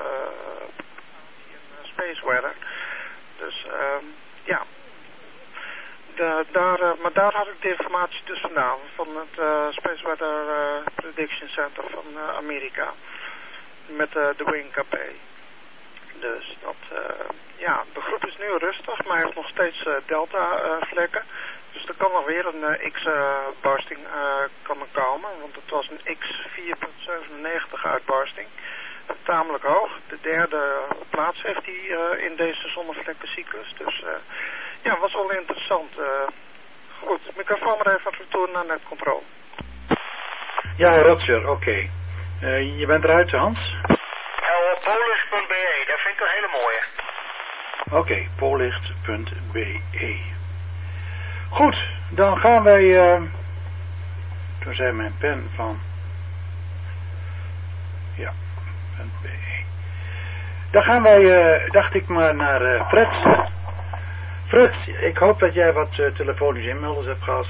space weather. Dus uh, ja, de, daar, uh, maar daar had ik de informatie dus vandaan van het uh, Space Weather uh, Prediction Center van uh, Amerika met uh, de Wing K P. Dus dat, uh, ja, de groep is nu rustig, maar heeft nog steeds uh, delta uh, vlekken. Dus er kan nog weer een uh, X-barsting uh, uh, kan er komen, want het was een X vier punt zevenennegentig uitbarsting. Tamelijk hoog. De derde plaats heeft hij uh, in deze zonnevlekkencyclus. Dus uh, ja, was wel interessant. Uh, goed, microfoon maar even retour naar netcontrole. Ja, Roger, oké. Okay. Uh, je bent eruit, Hans? Ja, policht punt b e, dat vind ik een hele mooie. Oké, okay, policht punt b e. Goed, dan gaan wij... Uh, toen zei mijn pen van... Ja, .be. Dan gaan wij, uh, dacht ik maar, naar uh, Frits. Frits, ik hoop dat jij wat uh, telefonische inmelders hebt gehad.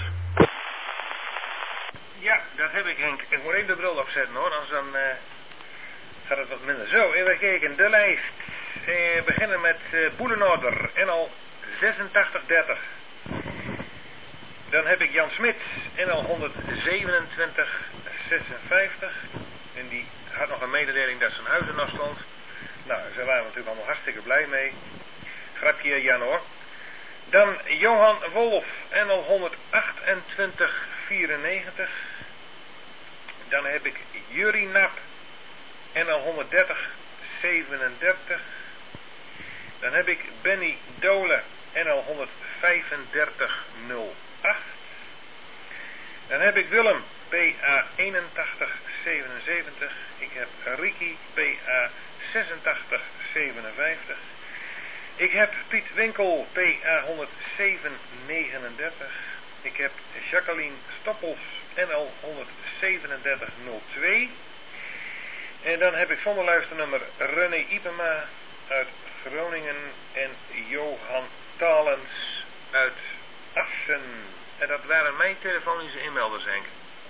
Ja, dat heb ik, Henk. Ik moet even de bril opzetten, hoor, anders dan... Uh... gaat het wat minder. Zo, even kijken. De lijst. We eh, beginnen met uh, Boelenorder. N L zesentachtig dertig. Dan heb ik Jan Smit. N L honderdzevenentwintig zesenvijftig. En die had nog een mededeling dat zijn huis er nog stond. Nou, daar waren we natuurlijk allemaal hartstikke blij mee. Grapje Jan hoor. Dan Johan Wolf. N L honderdachtentwintig vierennegentig. Dan heb ik Jurie Nap. N L honderddertig zevenendertig. Dan heb ik Benny Dole. N L honderdvijfendertig nul acht. Dan heb ik Willem. P A eenentachtig zevenenzeventig. Ik heb Ricky. P A zesentachtig zevenenvijftig. Ik heb Piet Winkel. P A honderdzeven negenendertig. Ik heb Jacqueline Stoppels. N L honderdzevenendertig nul twee. En dan heb ik zonder luisternummer René Ipema uit Groningen en Johan Talens uit Assen. En dat waren mijn telefonische inmelders, Henk.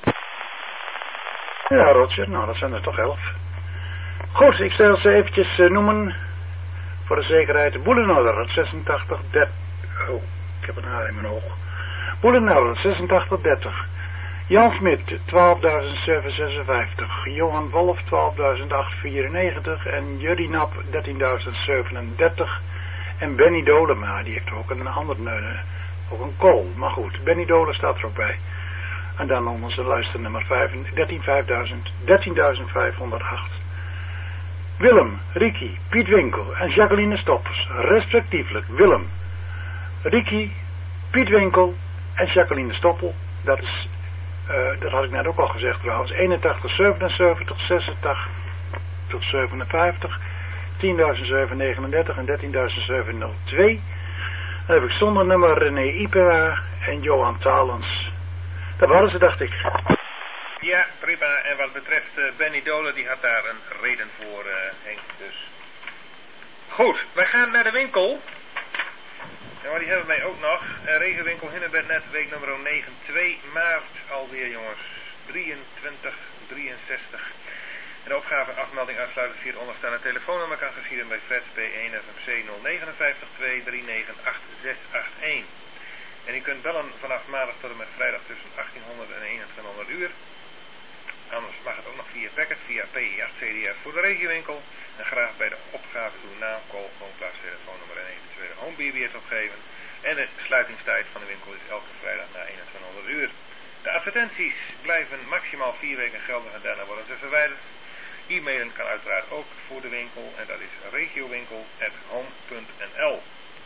Ja, Roger, nou dat zijn er toch elf. Goed, ik zal ze eventjes uh, noemen voor de zekerheid. Boelenorder, zesentachtig dertig. Oh, ik heb een haar in mijn oog. Boelenorder, zesentachtig dertig. Jan Smit, twaalfduizend zevenhonderdzesenvijftig. Johan Wolf, twaalfduizend achthonderdvierennegentig. En Jurie Nap, dertienduizend zevenendertig. En Benny Dolema, die heeft ook een ander, uh, ook een call. Maar goed, Benny Dole staat er ook bij. En dan onze luisternummer dertienduizend vijfhonderdacht. Willem, Ricky, Piet Winkel en Jacqueline Stoppers, respectievelijk Willem, Ricky, Piet Winkel en Jacqueline Stoppel. Dat is... Uh, dat had ik net ook al gezegd trouwens. eenentachtig zevenenzeventig, zesentachtig zevenenvijftig, tienduizend zevenhonderdnegenendertig en dertienduizend zevenhonderdtwee. Dan heb ik zonder nummer René Ipera en Johan Talens. Dat waren ze, dacht ik. Ja, prima. En wat betreft uh, Benny Dole, die had daar een reden voor, uh, Henk. Dus. Goed, wij gaan naar de winkel. Ja, maar die hebben wij ook nog. Uh, regenwinkel Hinnebednet, week nummer negen, twee maart alweer, jongens. drieëntwintig drieënzestig. En de opgave en afmelding uitsluitend via het onderstaande telefoonnummer kan geschieden bij Freds P één F M C nul vijf negen twee drie negen acht zes acht één. En u kunt bellen vanaf maandag tot en met vrijdag tussen achttienhonderd en eenentwintighonderd uur. Anders mag het ook nog via packet, via P I acht C D F voor de regiowinkel. En graag bij de opgave uw naam, call, woonplaats, telefoonnummer en eventuele home B B S opgeven. En de sluitingstijd van de winkel is elke vrijdag na eenentwintighonderd uur. De advertenties blijven maximaal vier weken geldig en daarna worden ze verwijderd. E-mailen kan uiteraard ook voor de winkel en dat is regiowinkel apenstaartje home punt n l.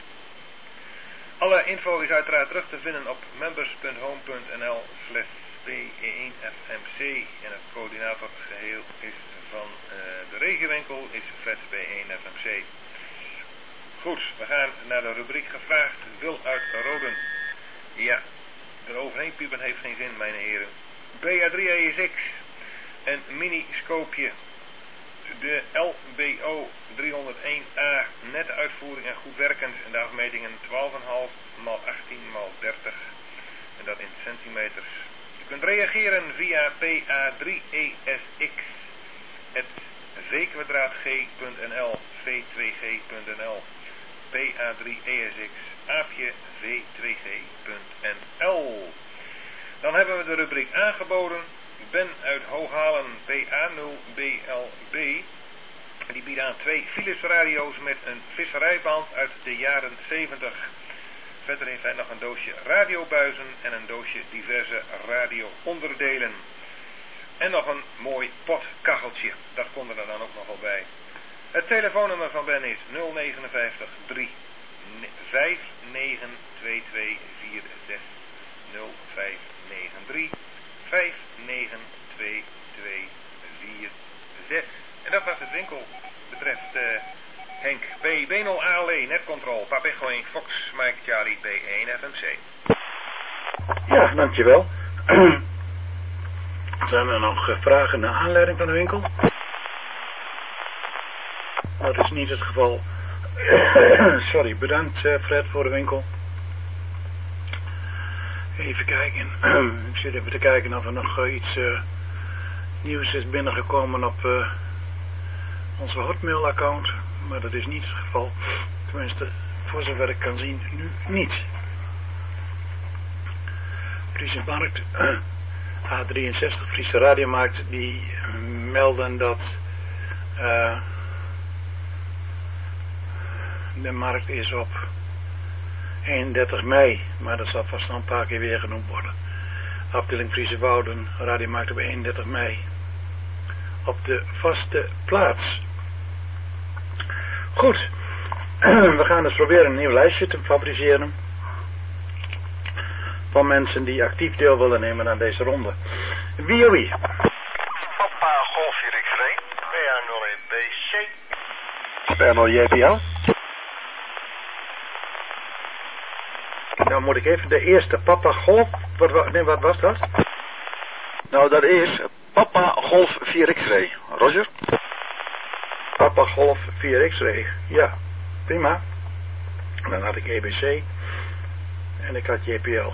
Alle info is uiteraard terug te vinden op members punt home punt n l slash P één F M C en het coördinatorgeheel is van uh, de regiowinkel is Freds P één F M C. Goed, we gaan naar de rubriek gevraagd wil uit Roden. Ja, eroverheen piepen heeft geen zin, mijn heren. B A drie E S X, een mini-scoopje. De L B O driehonderdéén A, nette uitvoering en goed werkend. En de afmetingen twaalf komma vijf mal achttien mal dertig. En dat in centimeters. Je kunt reageren via P A drie E S X, het v kwadraat g punt n l, v twee g punt n l. P A drie E S X, aapje v twee g punt n l. Dan hebben we de rubriek aangeboden. Ben uit Hooghalen, P A nul B L B. Die biedt aan twee Philips radio's met een visserijband uit de jaren zeventig. Verder heeft hij nog een doosje radiobuizen en een doosje diverse radioonderdelen. En nog een mooi potkacheltje. Dat komt er dan ook nog wel bij. Het telefoonnummer van Ben is nul vijf negen drie vijf negen twee twee vier zes. nul vijf negen drie vijf negen twee twee vier zes. En dat was het winkel betreft uh, Henk. B B nul A L E, netcontrol, Papejo één, Fox, Mike Charlie, B één F M C. Ja, dankjewel. Zijn er nog vragen naar aanleiding van de winkel? Dat is niet het geval. Sorry, bedankt uh, Fred voor de winkel. Even kijken. Ik zit even te kijken of er nog uh, iets uh, nieuws is binnengekomen op uh, onze Hotmail account. Maar dat is niet het geval. Tenminste, voor zover ik kan zien, nu niet. Friese Markt, uh, A drieënzestig, Friese Radiomarkt, die uh, melden dat uh, de markt is op eenendertig mei, maar dat zal vast nog een paar keer weer genoemd worden. Afdeling Friese Wouden, Radiomarkt op eenendertig mei. Op de vaste plaats. Goed, we gaan dus proberen een nieuw lijstje te fabriceren van mensen die actief deel willen nemen aan deze ronde. Wie of wie? Papa Golf hier X-ray, B A nul één B C. B A nul J P L. Nou moet ik even de eerste, Papa Golf, wat, nee, wat was dat? Nou, dat is Papa Golf vier X-ray. Roger? Papa Golf vier X-ray, ja, prima. Dan had ik E B C en ik had J P L.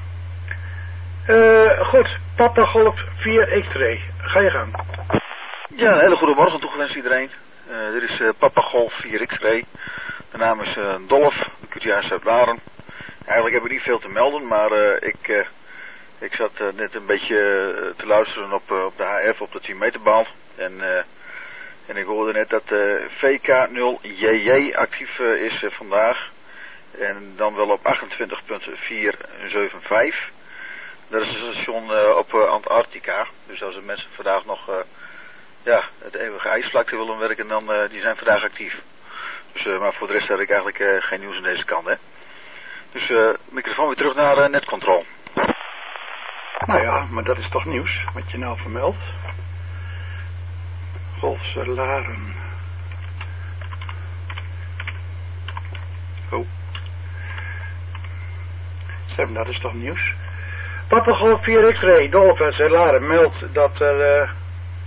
Uh, goed, Papa Golf vier X-ray, ga je gang. Ja, een hele goede morgen toegewenst iedereen. Uh, dit is uh, Papa Golf vier X-ray. De naam is uh, Dolf, de Q T A Zuid-Laren. Eigenlijk heb ik niet veel te melden, maar uh, ik, uh, ik zat uh, net een beetje uh, te luisteren op, uh, op de H F, op de tien meter band. En, uh, en ik hoorde net dat uh, V K nul J J actief uh, is uh, vandaag. En dan wel op achtentwintig punt vier zeven vijf. Dat is een station uh, op uh, Antarctica. Dus als er mensen vandaag nog uh, ja, het eeuwige ijsvlakte willen werken, dan uh, die zijn vandaag actief. Dus, uh, maar voor de rest heb ik eigenlijk uh, geen nieuws aan deze kant, hè. Dus uh, microfoon weer terug naar uh, netcontrol. Nou ja, maar dat is toch nieuws, wat je nou vermeldt. Golfse Laren. Oh. Zeg, dat is toch nieuws. Papa Golf vier X-ray, Dolf Laren meldt dat er uh,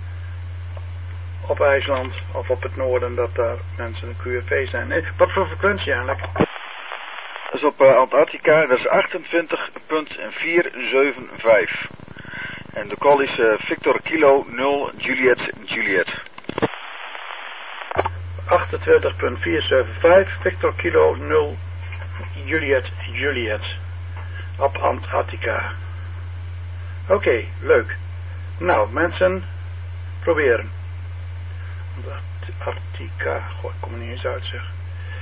op IJsland of op het noorden dat daar mensen een Q F V zijn. Nee, wat voor frequentie eigenlijk? Dat is op uh, Antarctica, dat is achtentwintig punt vier zeven vijf. En de call is uh, Victor Kilo nul Juliet Juliet. achtentwintig punt vier zeven vijf, Victor Kilo nul Juliet Juliet. Op Antarctica. Oké, okay, leuk. Nou, mensen, proberen. Antarctica, goh, ik kom er niet eens uit, zeg.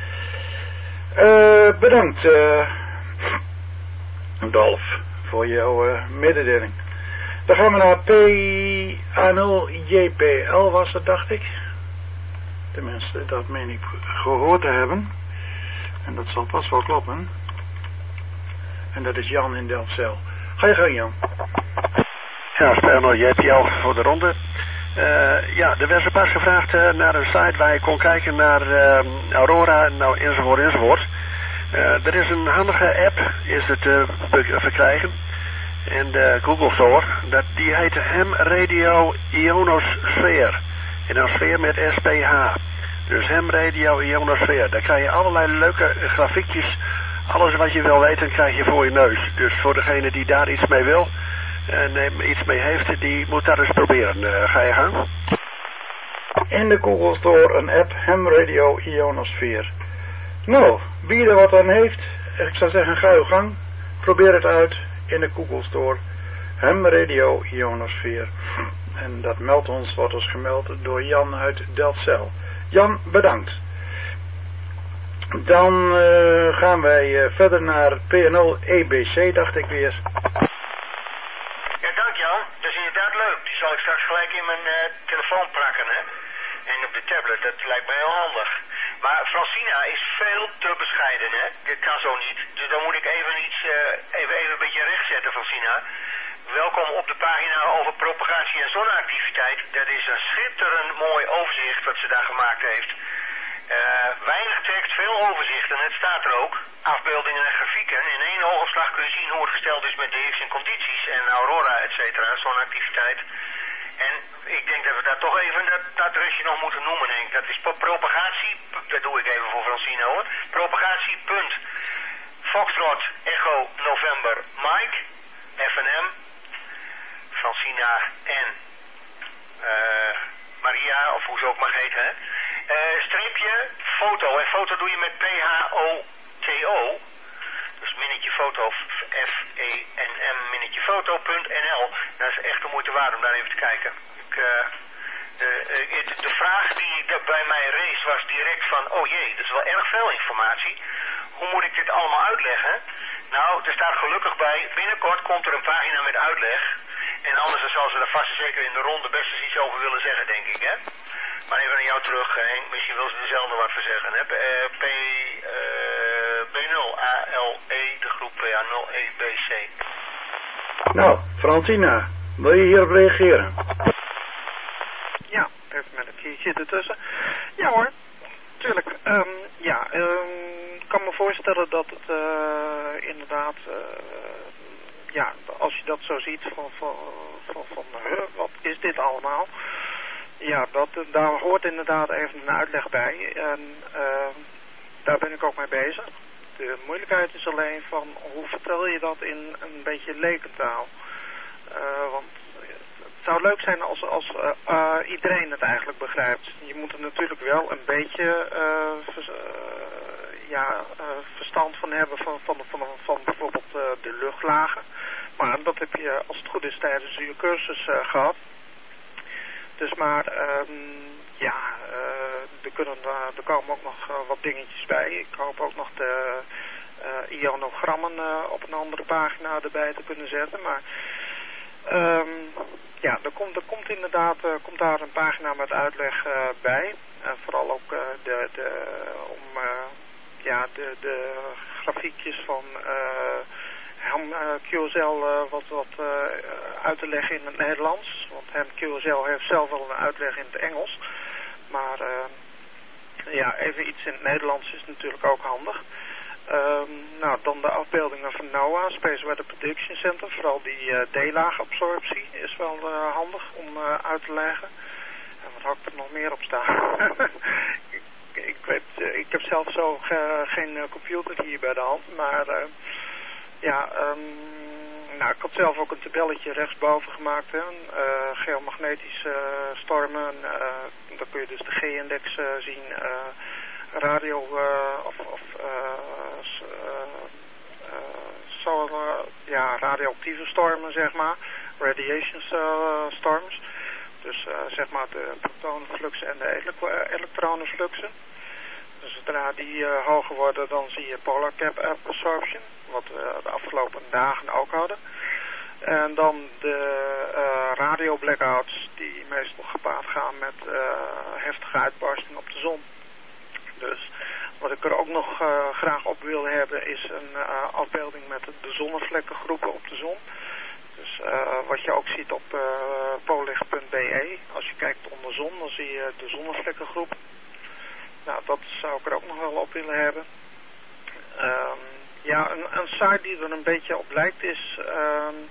Uh, bedankt, uh, Dolf, voor jouw uh, mededeling. Dan gaan we naar P A nul J P L was het, dacht ik. Tenminste, dat meen ik gehoord te hebben. En dat zal pas wel kloppen. En dat is Jan in Delfzijl. Ga je gang, Jan. Ja, P A nul J P L voor de ronde. Uh, ja, er werd pas gevraagd uh, naar een site waar je kon kijken naar uh, Aurora, nou, enzovoort, enzovoort. Uh, er is een handige app, is het uh, verkrijgen, in de Google Store. Dat, die heet Ham Radio Ionosphere. En dan sfeer met S P H. Dus Ham Radio Ionosphere. Daar krijg je allerlei leuke grafiekjes. Alles wat je wil weten krijg je voor je neus. Dus voor degene die daar iets mee wil en uh, iets mee heeft, die moet dat eens proberen. Uh, ga je gang? In de Google Store een app, Ham Radio Ionosphere. Nou, wie er wat aan heeft, ik zou zeggen, ga uw gang. Probeer het uit in de Google Store. Ham Radio Ionosphere. En dat meldt ons, wordt ons gemeld door Jan uit Delfzijl. Jan, bedankt. Dan uh, gaan wij uh, verder naar P N L E B C, dacht ik weer. Ja, dank Jan. Dat is inderdaad leuk. Die zal ik straks gelijk in mijn uh, telefoon plakken, hè. En op de tablet, dat lijkt me heel handig. Maar Francina is veel te bescheiden, hè. Dit kan zo niet. Dus dan moet ik even iets, uh, even, even een beetje rechtzetten, Francina. Welkom op de pagina over propagatie en zonneactiviteit. Dat is een schitterend mooi overzicht wat ze daar gemaakt heeft. Uh, weinig tekst, veel overzicht en het staat er ook. Afbeeldingen en grafieken. In één oogopslag kun je zien hoe het gesteld is met de X en condities en aurora, et cetera, zonneactiviteit. En ik denk dat we daar toch even dat, dat restje nog moeten noemen, Henk. Dat is propagatie, dat doe ik even voor Francine hoor. Propagatie, punt. Foxtrot, Echo, November, Mike, F N M, Francina en uh, Maria, of hoe ze ook mag heten, hè. Uh, streepje, foto. En foto doe je met P H O T O. Dus minnetje foto, F E N M, minnetje foto, punt N L. Dat is echt de moeite waard om daar even te kijken. Ik, uh, de, uh, de vraag die bij mij race was direct van, oh jee, dat is wel erg veel informatie. Hoe moet ik dit allemaal uitleggen? Nou, er staat gelukkig bij, binnenkort komt er een pagina met uitleg. En anders zal ze er vast en zeker in de ronde best eens iets over willen zeggen, denk ik, hè? Maar even naar jou terug, Henk. Misschien wil ze dezelfde wat voor zeggen. Hè? P, uh, B nul A L E, de groep P A nul E B C. Nou, Francina, wil je hierop reageren? Ja, even met een kiertje ertussen. Ja hoor, tuurlijk. Um, ja, um, ik kan me voorstellen dat het uh, inderdaad, uh, ja, als je dat zo ziet van, van, van, van uh, wat is dit allemaal? Ja, dat, daar hoort inderdaad even een uitleg bij en uh, daar ben ik ook mee bezig. De moeilijkheid is alleen van hoe vertel je dat in een beetje lekentaal. Uh, want het zou leuk zijn als, als uh, uh, iedereen het eigenlijk begrijpt. Je moet er natuurlijk wel een beetje uh, vers, uh, ja, uh, verstand van hebben van, van, van, van bijvoorbeeld uh, de luchtlagen. Maar dat heb je als het goed is tijdens je cursus uh, gehad. Dus maar, um, ja, uh, er, kunnen, uh, er komen ook nog uh, wat dingetjes bij. Ik hoop ook nog de uh, ionogrammen uh, op een andere pagina erbij te kunnen zetten. Maar um, ja, er komt, er komt inderdaad uh, komt daar een pagina met uitleg uh, bij. En vooral ook uh, de, de, om uh, ja, de, de grafiekjes van uh, hem uh, Q S L uh, wat, wat uh, uit te leggen in het Nederlands. Want hem Q S L heeft zelf wel een uitleg in het Engels. Maar uh, ja, even iets in het Nederlands is natuurlijk ook handig. Um, nou, dan de afbeeldingen van NOAA, Space Weather Prediction Center. Vooral die uh, D-laagabsorptie is wel uh, handig om uh, uit te leggen. En wat had ik er nog meer op staan? ik weet, uh, ik heb zelf zo ge, geen uh, computer hier bij de hand, maar uh, ja, um, nou, ik had zelf ook een tabelletje rechtsboven gemaakt, hè, uh, geomagnetische uh, stormen, uh, dan kun je dus de G-index uh, zien, uh, radio uh, of, of uh, uh, uh, solar, ja, radioactieve stormen, zeg maar, radiation uh, storms. Dus uh, zeg maar de protonenfluxen en de ele- elektronenfluxen. Dus zodra die uh, hoger worden, dan zie je polar cap absorption, wat we de afgelopen dagen ook hadden. En dan de uh, radio blackouts, die meestal gepaard gaan met uh, heftige uitbarsting op de zon. Dus wat ik er ook nog uh, graag op wil hebben, is een uh, afbeelding met de zonnevlekkengroepen op de zon. Dus uh, wat je ook ziet op uh, policht punt b e, als je kijkt onder zon, dan zie je de zonnevlekkengroep. Nou, dat zou ik er ook nog wel op willen hebben. Um, ja, een, een site die er een beetje op lijkt is um,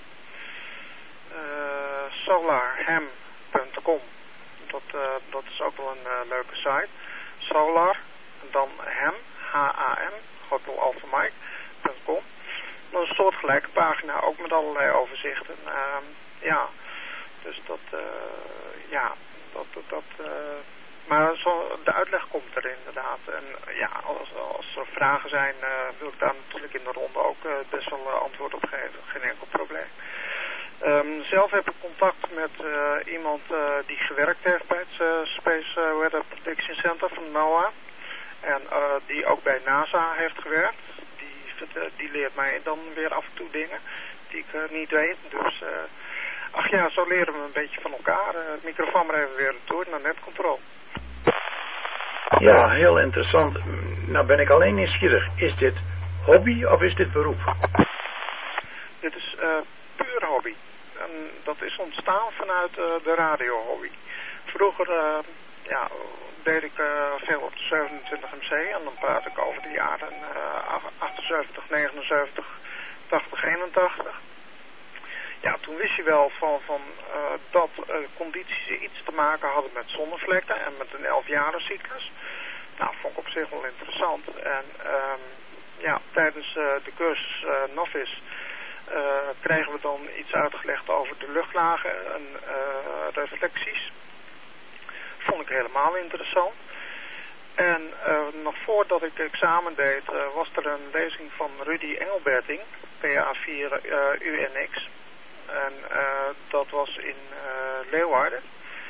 uh, solarham punt com. Dat, uh, dat is ook wel een uh, leuke site. Solar, en dan ham, H A M, Hotel Alpha Mike, .com. Dat is een soortgelijke pagina, ook met allerlei overzichten. Uh, ja, dus dat, uh, ja, dat, dat, dat uh, maar zo, de uitleg komt er inderdaad. En ja, als, als er vragen zijn, uh, wil ik daar natuurlijk in de ronde ook uh, best wel uh, antwoord op geven. Geen enkel probleem. Um, zelf heb ik contact met uh, iemand uh, die gewerkt heeft bij het uh, Space uh, Weather Prediction Center van NOAA. En uh, die ook bij NASA heeft gewerkt. Die leert mij dan weer af en toe dingen die ik uh, niet weet. Dus, uh, ach ja, zo leren we een beetje van elkaar. Uh, het microfoon maar even weer door naar netcontrole. Ja, heel interessant. Nou ben ik alleen nieuwsgierig. Is dit hobby of is dit beroep? Dit is uh, puur hobby. En dat is ontstaan vanuit uh, de radiohobby. Vroeger uh, ja, deed ik uh, veel op de zevenentwintig M C en dan praat ik over de jaren uh, achtenzeventig, negenenzeventig, tachtig, eenentachtig. Ja, toen wist je wel van, van uh, dat uh, condities iets te maken hadden met zonnevlekken en met een elfjarencyclus. Nou, vond ik op zich wel interessant. En um, ja, tijdens uh, de cursus uh, Novice uh, kregen we dan iets uitgelegd over de luchtlagen en uh, reflecties. Vond ik helemaal interessant. En uh, nog voordat ik examen deed, uh, was er een lezing van Rudy Engelberting, P A vier uh, U N X. En uh, dat was in uh, Leeuwarden.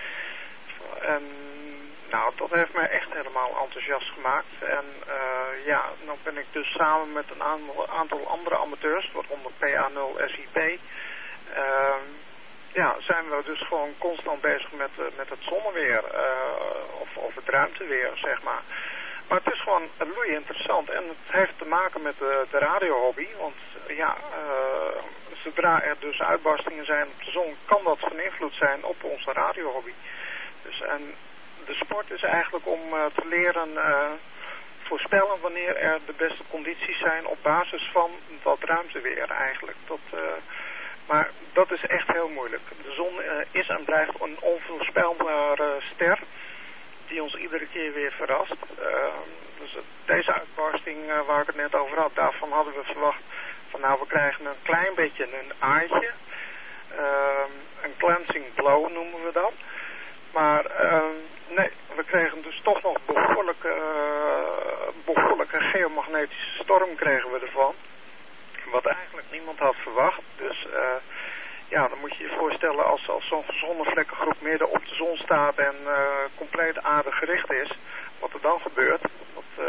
En nou, dat heeft mij echt helemaal enthousiast gemaakt. En uh, ja, dan ben ik dus samen met een aantal, aantal andere amateurs, waaronder P A nul S I P, uh, ja, zijn we dus gewoon constant bezig met, uh, met het zonneweer, uh, of, of het ruimteweer, zeg maar. Maar het is gewoon loei interessant en het heeft te maken met de, de radiohobby, want ja, uh, zodra er dus uitbarstingen zijn op de zon, kan dat van invloed zijn op onze radiohobby. Dus en de sport is eigenlijk om uh, te leren uh, voorspellen wanneer er de beste condities zijn op basis van dat ruimteweer eigenlijk. Dat, uh, maar dat is echt heel moeilijk. De zon uh, is en blijft een onvoorspelbare ster die ons iedere keer weer verrast. Uh, dus deze uitbarsting uh, waar ik het net over had, daarvan hadden we verwacht van nou, we krijgen een klein beetje een aardje. Uh, een cleansing blow noemen we dat. Maar uh, nee, we kregen dus toch nog behoorlijke, uh, behoorlijke geomagnetische storm kregen we ervan. Wat eigenlijk niemand had verwacht. Dus uh, ja, dan moet je je voorstellen als, als zo'n zonnevlekkengroep midden op de zon staat en uh, compleet aardegericht is, wat er dan gebeurt. Want, uh,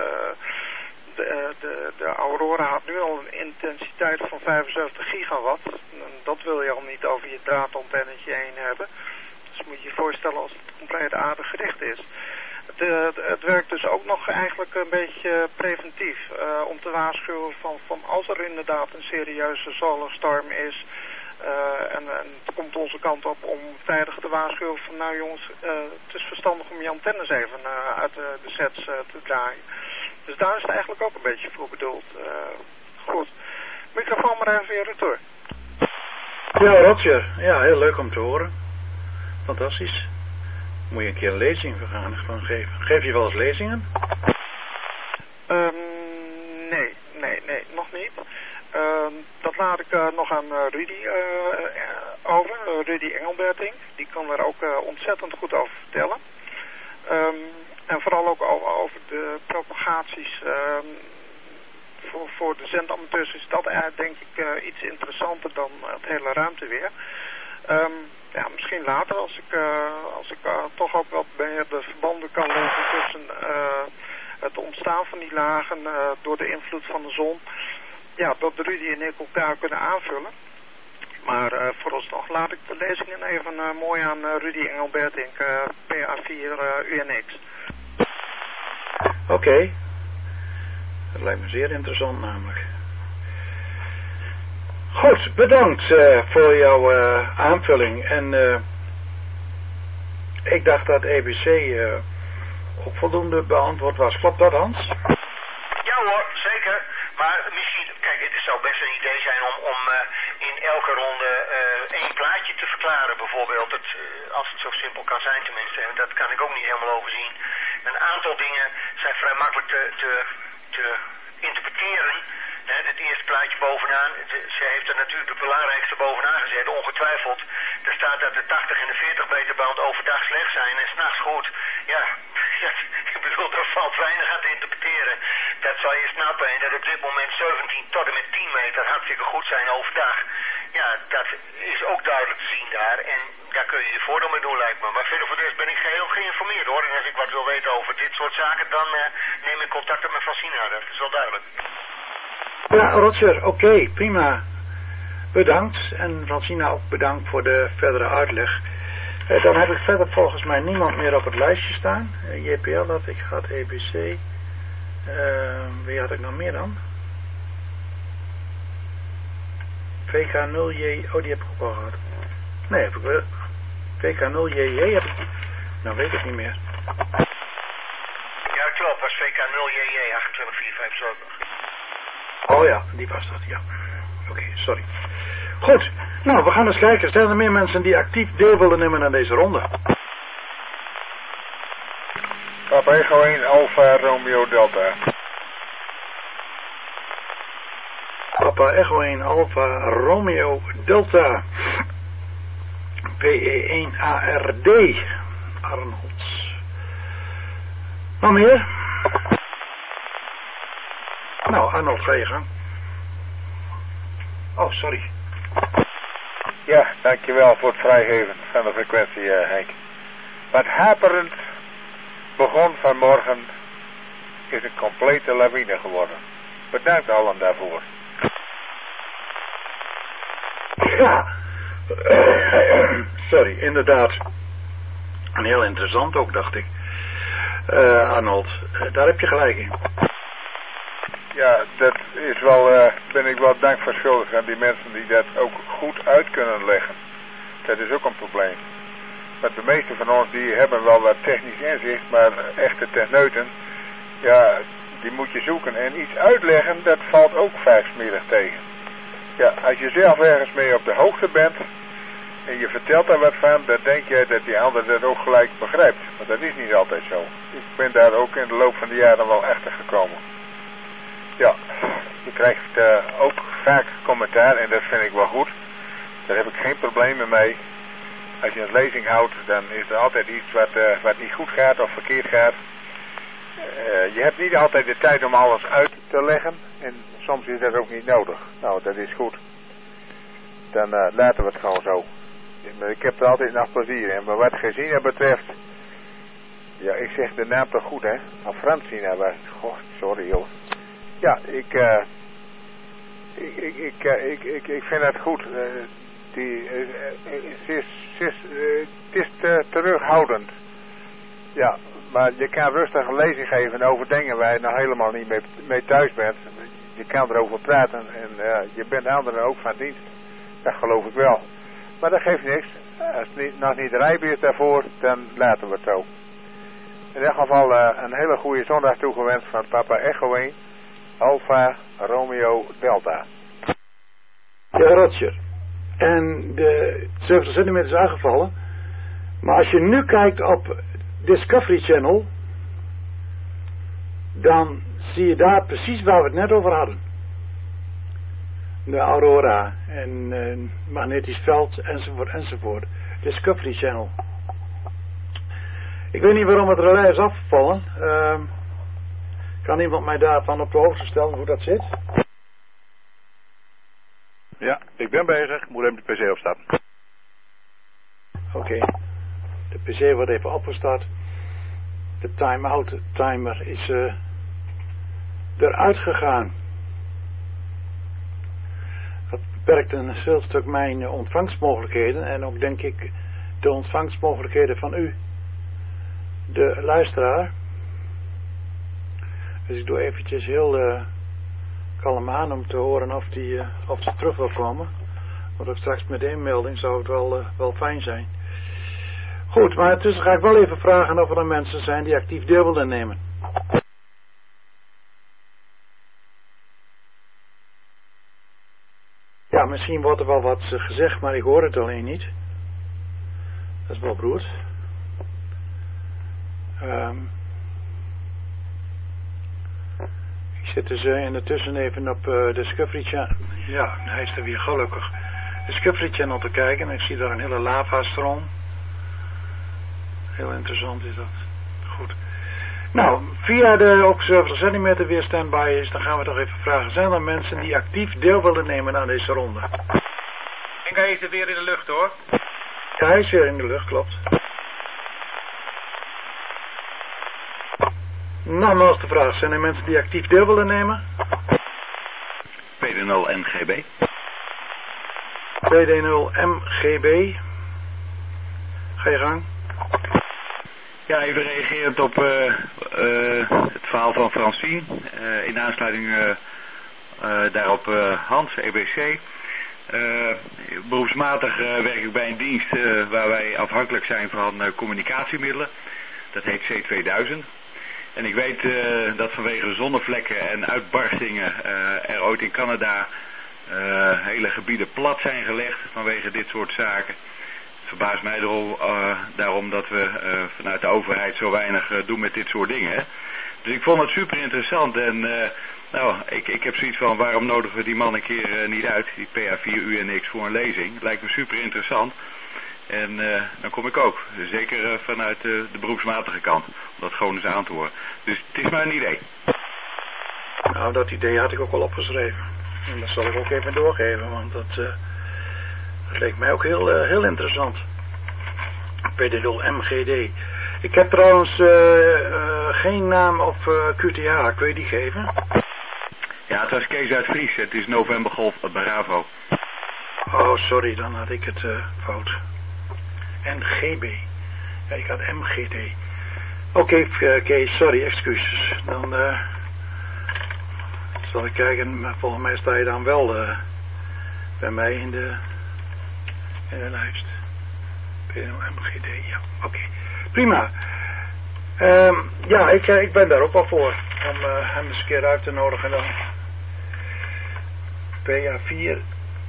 de, de, de aurora had nu al een intensiteit van vijfenzeventig gigawatt. En dat wil je al niet over je draadantennetje heen hebben. Dus moet je je voorstellen als het compleet aardegericht is. Het, het, het werkt dus ook nog eigenlijk een beetje preventief. Uh, om te waarschuwen van, van als er inderdaad een serieuze solarstorm is. Uh, en, en het komt onze kant op om tijdig te waarschuwen van nou jongens, uh, het is verstandig om je antennes even uh, uit de, de sets uh, te draaien. Dus daar is het eigenlijk ook een beetje voor bedoeld. Uh, goed. Microfoon maar even weer retour. Ja, Roger. Ja, heel leuk om te horen. Fantastisch. moet je een keer een lezing van, van geven. Geef je wel eens lezingen? Um, nee, nee, nee, nog niet. Um, dat laat ik uh, nog aan uh, Rudy uh, over, uh, Rudy Engelberting. Die kan er ook uh, ontzettend goed over vertellen. Um, en vooral ook over, over de propagaties. Um, voor, voor de zendamateurs is dat uh, denk ik uh, iets interessanter dan uh, het hele ruimteweer. Um, ja, misschien later als ik, uh, als ik uh, toch ook wat meer de verbanden kan leggen tussen uh, het ontstaan van die lagen uh, door de invloed van de zon. Ja, dat Rudy en ik elkaar kunnen aanvullen. Maar uh, vooralsnog laat ik de lezingen even uh, mooi aan uh, Rudy Engelberting, uh, P A vier uh, U N X. Oké. Okay. Dat lijkt me zeer interessant namelijk. Goed, bedankt uh, voor jouw uh, aanvulling. En uh, ik dacht dat E B C uh, ook voldoende beantwoord was. Klopt dat, Hans? Ja hoor, zeker. Maar misschien, kijk, het zou best een idee zijn om, om uh, in elke ronde uh, één plaatje te verklaren bijvoorbeeld. Het, uh, als het zo simpel kan zijn tenminste. En dat kan ik ook niet helemaal overzien. Een aantal dingen zijn vrij makkelijk te, te, te interpreteren. He, het eerste plaatje bovenaan, de, ze heeft er natuurlijk het belangrijkste bovenaan gezet, ongetwijfeld. Er staat dat de tachtig en de veertig meter band overdag slecht zijn en 's nachts goed. Ja, ja, ik bedoel, daar valt weinig aan te interpreteren. Dat zal je snappen. En dat op dit moment zeventien tot en met tien meter hartstikke goed zijn overdag. Ja, dat is ook duidelijk te zien daar. En daar kun je je voordeel mee doen, lijkt me. Maar verder voor de rest ben ik geheel geïnformeerd, hoor. En als ik wat wil weten over dit soort zaken, dan uh, neem ik contact met Francina. Dat is wel duidelijk. Ja, Roger, oké, okay, prima. Bedankt. En Francina ook bedankt voor de verdere uitleg. Uh, dan heb ik verder volgens mij niemand meer op het lijstje staan. Uh, J P L had ik gehad, E B C. Uh, wie had ik nog meer dan? V K nul J, oh die heb ik ook al gehad. Nee, heb ik wel. V K nul J J heb ik. Nou weet ik het niet meer. Ja, klopt, was V K nul J J achtentwintig vier vijfenzeventig. Oh ja, die was dat, ja. Oké, okay, sorry. Goed, nou, we gaan eens kijken. Zijn er meer mensen die actief deel willen nemen aan deze ronde? Papa Echo één, Alpha Romeo Delta. Papa Echo één, Alpha Romeo Delta. P E één A R D. Arnold. Nog meer? Nou, Arnold, ga je gang. Oh, sorry. Ja, dankjewel voor het vrijgeven van de frequentie, uh, Henk. Wat haperend begon vanmorgen is een complete lawine geworden. Bedankt allen daarvoor. Ja, sorry, inderdaad. En heel interessant ook, dacht ik. Uh, Arnold, daar heb je gelijk in. Ja, dat is wel, uh, ben ik wel dankbaar schuldig aan die mensen die dat ook goed uit kunnen leggen. Dat is ook een probleem. Want de meeste van ons die hebben wel wat technisch inzicht, maar echte techneuten, ja, die moet je zoeken. En iets uitleggen, dat valt ook vaak smerig tegen. Ja, als je zelf ergens mee op de hoogte bent en je vertelt daar wat van, dan denk jij dat die ander dat ook gelijk begrijpt. Maar dat is niet altijd zo. Ik ben daar ook in de loop van de jaren wel achter gekomen. Ja, je krijgt uh, ook vaak commentaar en dat vind ik wel goed. Daar heb ik geen problemen mee. Als je een lezing houdt, dan is er altijd iets wat, uh, wat niet goed gaat of verkeerd gaat. Uh, je hebt niet altijd de tijd om alles uit te leggen en soms is dat ook niet nodig. Nou, dat is goed. Dan uh, laten we het gewoon zo. Ik heb er altijd nog plezier in. Maar wat Gesina betreft, ja, ik zeg de naam toch goed, hè? Nou, Francina was, goh, sorry joh. Ja, ik, uh, ik, ik, ik, uh, ik, ik, ik vind het goed. Uh, die, uh, het is, het is, uh, het is te, terughoudend. Ja, maar je kan rustig een lezing geven over dingen waar je nou helemaal niet mee, mee thuis bent. Je kan erover praten en uh, je bent anderen ook van dienst. Dat geloof ik wel. Maar dat geeft niks. Als het niet, nog niet rijp is daarvoor, dan laten we het zo. In ieder geval uh, een hele goede zondag toegewenst van Papa Echo één. Alpha Romeo Delta. Ja, Roger. En de zeventig centimeter is aangevallen. Maar als je nu kijkt op Discovery Channel, dan zie je daar precies waar we het net over hadden. De aurora en uh, magnetisch veld enzovoort enzovoort. Discovery Channel. Ik weet niet waarom het relais is afgevallen. Uh, kan iemand mij daarvan op de hoogte stellen hoe dat zit? Ja, ik ben bezig. Ik moet even de pc opstarten. Oké. Okay. De pc wordt even opgestart. De time-out timer is uh, eruit gegaan. Dat beperkt een heel stuk mijn ontvangstmogelijkheden en ook denk ik de ontvangstmogelijkheden van u, de luisteraar. Dus ik doe eventjes heel uh, kalm aan om te horen of die, uh, of die terug wil komen. Want ook straks met de inmelding zou het wel, uh, wel fijn zijn. Goed, maar intussen ga ik wel even vragen of er mensen zijn die actief deel willen nemen. Ja, misschien wordt er wel wat gezegd, maar ik hoor het alleen niet. Dat is wel beroerd. Um, ik zit dus uh, in de tussen even op uh, Discovery Channel. Ja, hij is er weer gelukkig. Discovery Channel te kijken en ik zie daar een hele lavastroom. Heel interessant is dat. Goed. Nou, via de op zeventig centimeter weer standby is, dan gaan we toch even vragen. Zijn er mensen die actief deel willen nemen aan deze ronde? En hij is er weer in de lucht hoor. Ja, hij is weer in de lucht, klopt. Nogmaals de vraag, zijn er mensen die actief deel willen nemen? P D nul M G B. P D nul M G B. Ga je gang. Ja, even reagerend op uh, uh, het verhaal van Francine. Uh, in aansluiting uh, uh, daarop uh, Hans, E B C. Uh, beroepsmatig uh, werk ik bij een dienst uh, waar wij afhankelijk zijn van uh, communicatiemiddelen. Dat heet C tweeduizend. En ik weet uh, dat vanwege de zonnevlekken en uitbarstingen uh, er ooit in Canada uh, hele gebieden plat zijn gelegd vanwege dit soort zaken. Het verbaast mij erom, uh, daarom dat we uh, vanuit de overheid zo weinig uh, doen met dit soort dingen. Hè? Dus ik vond het super interessant en uh, nou, ik, ik heb zoiets van waarom nodigen we die man een keer uh, niet uit, die P A vier U N X voor een lezing. Lijkt me super interessant. En uh, dan kom ik ook, zeker uh, vanuit uh, de beroepsmatige kant, om dat gewoon eens aan te horen. Dus het is maar een idee. Nou, dat idee had ik ook al opgeschreven. En dat zal ik ook even doorgeven, want dat, uh, dat leek mij ook heel, uh, heel interessant. P D nul M G D. Ik heb trouwens uh, uh, geen naam op uh, Q T H, kun je die geven? Ja, het was Kees uit Fries, het is November Golf Bravo. Oh, sorry, dan had ik het uh, fout. N G B. Ja, ik had M G D. Oké, okay, uh, Kees, sorry, excuses. Dan uh, zal ik kijken, maar volgens mij sta je dan wel uh, bij mij in de, in de lijst. P N O M G D, ja, oké. Okay. Prima. Um, ja, ik, ik ben daar ook wel voor. Om uh, hem eens een keer uit te nodigen dan. P A vier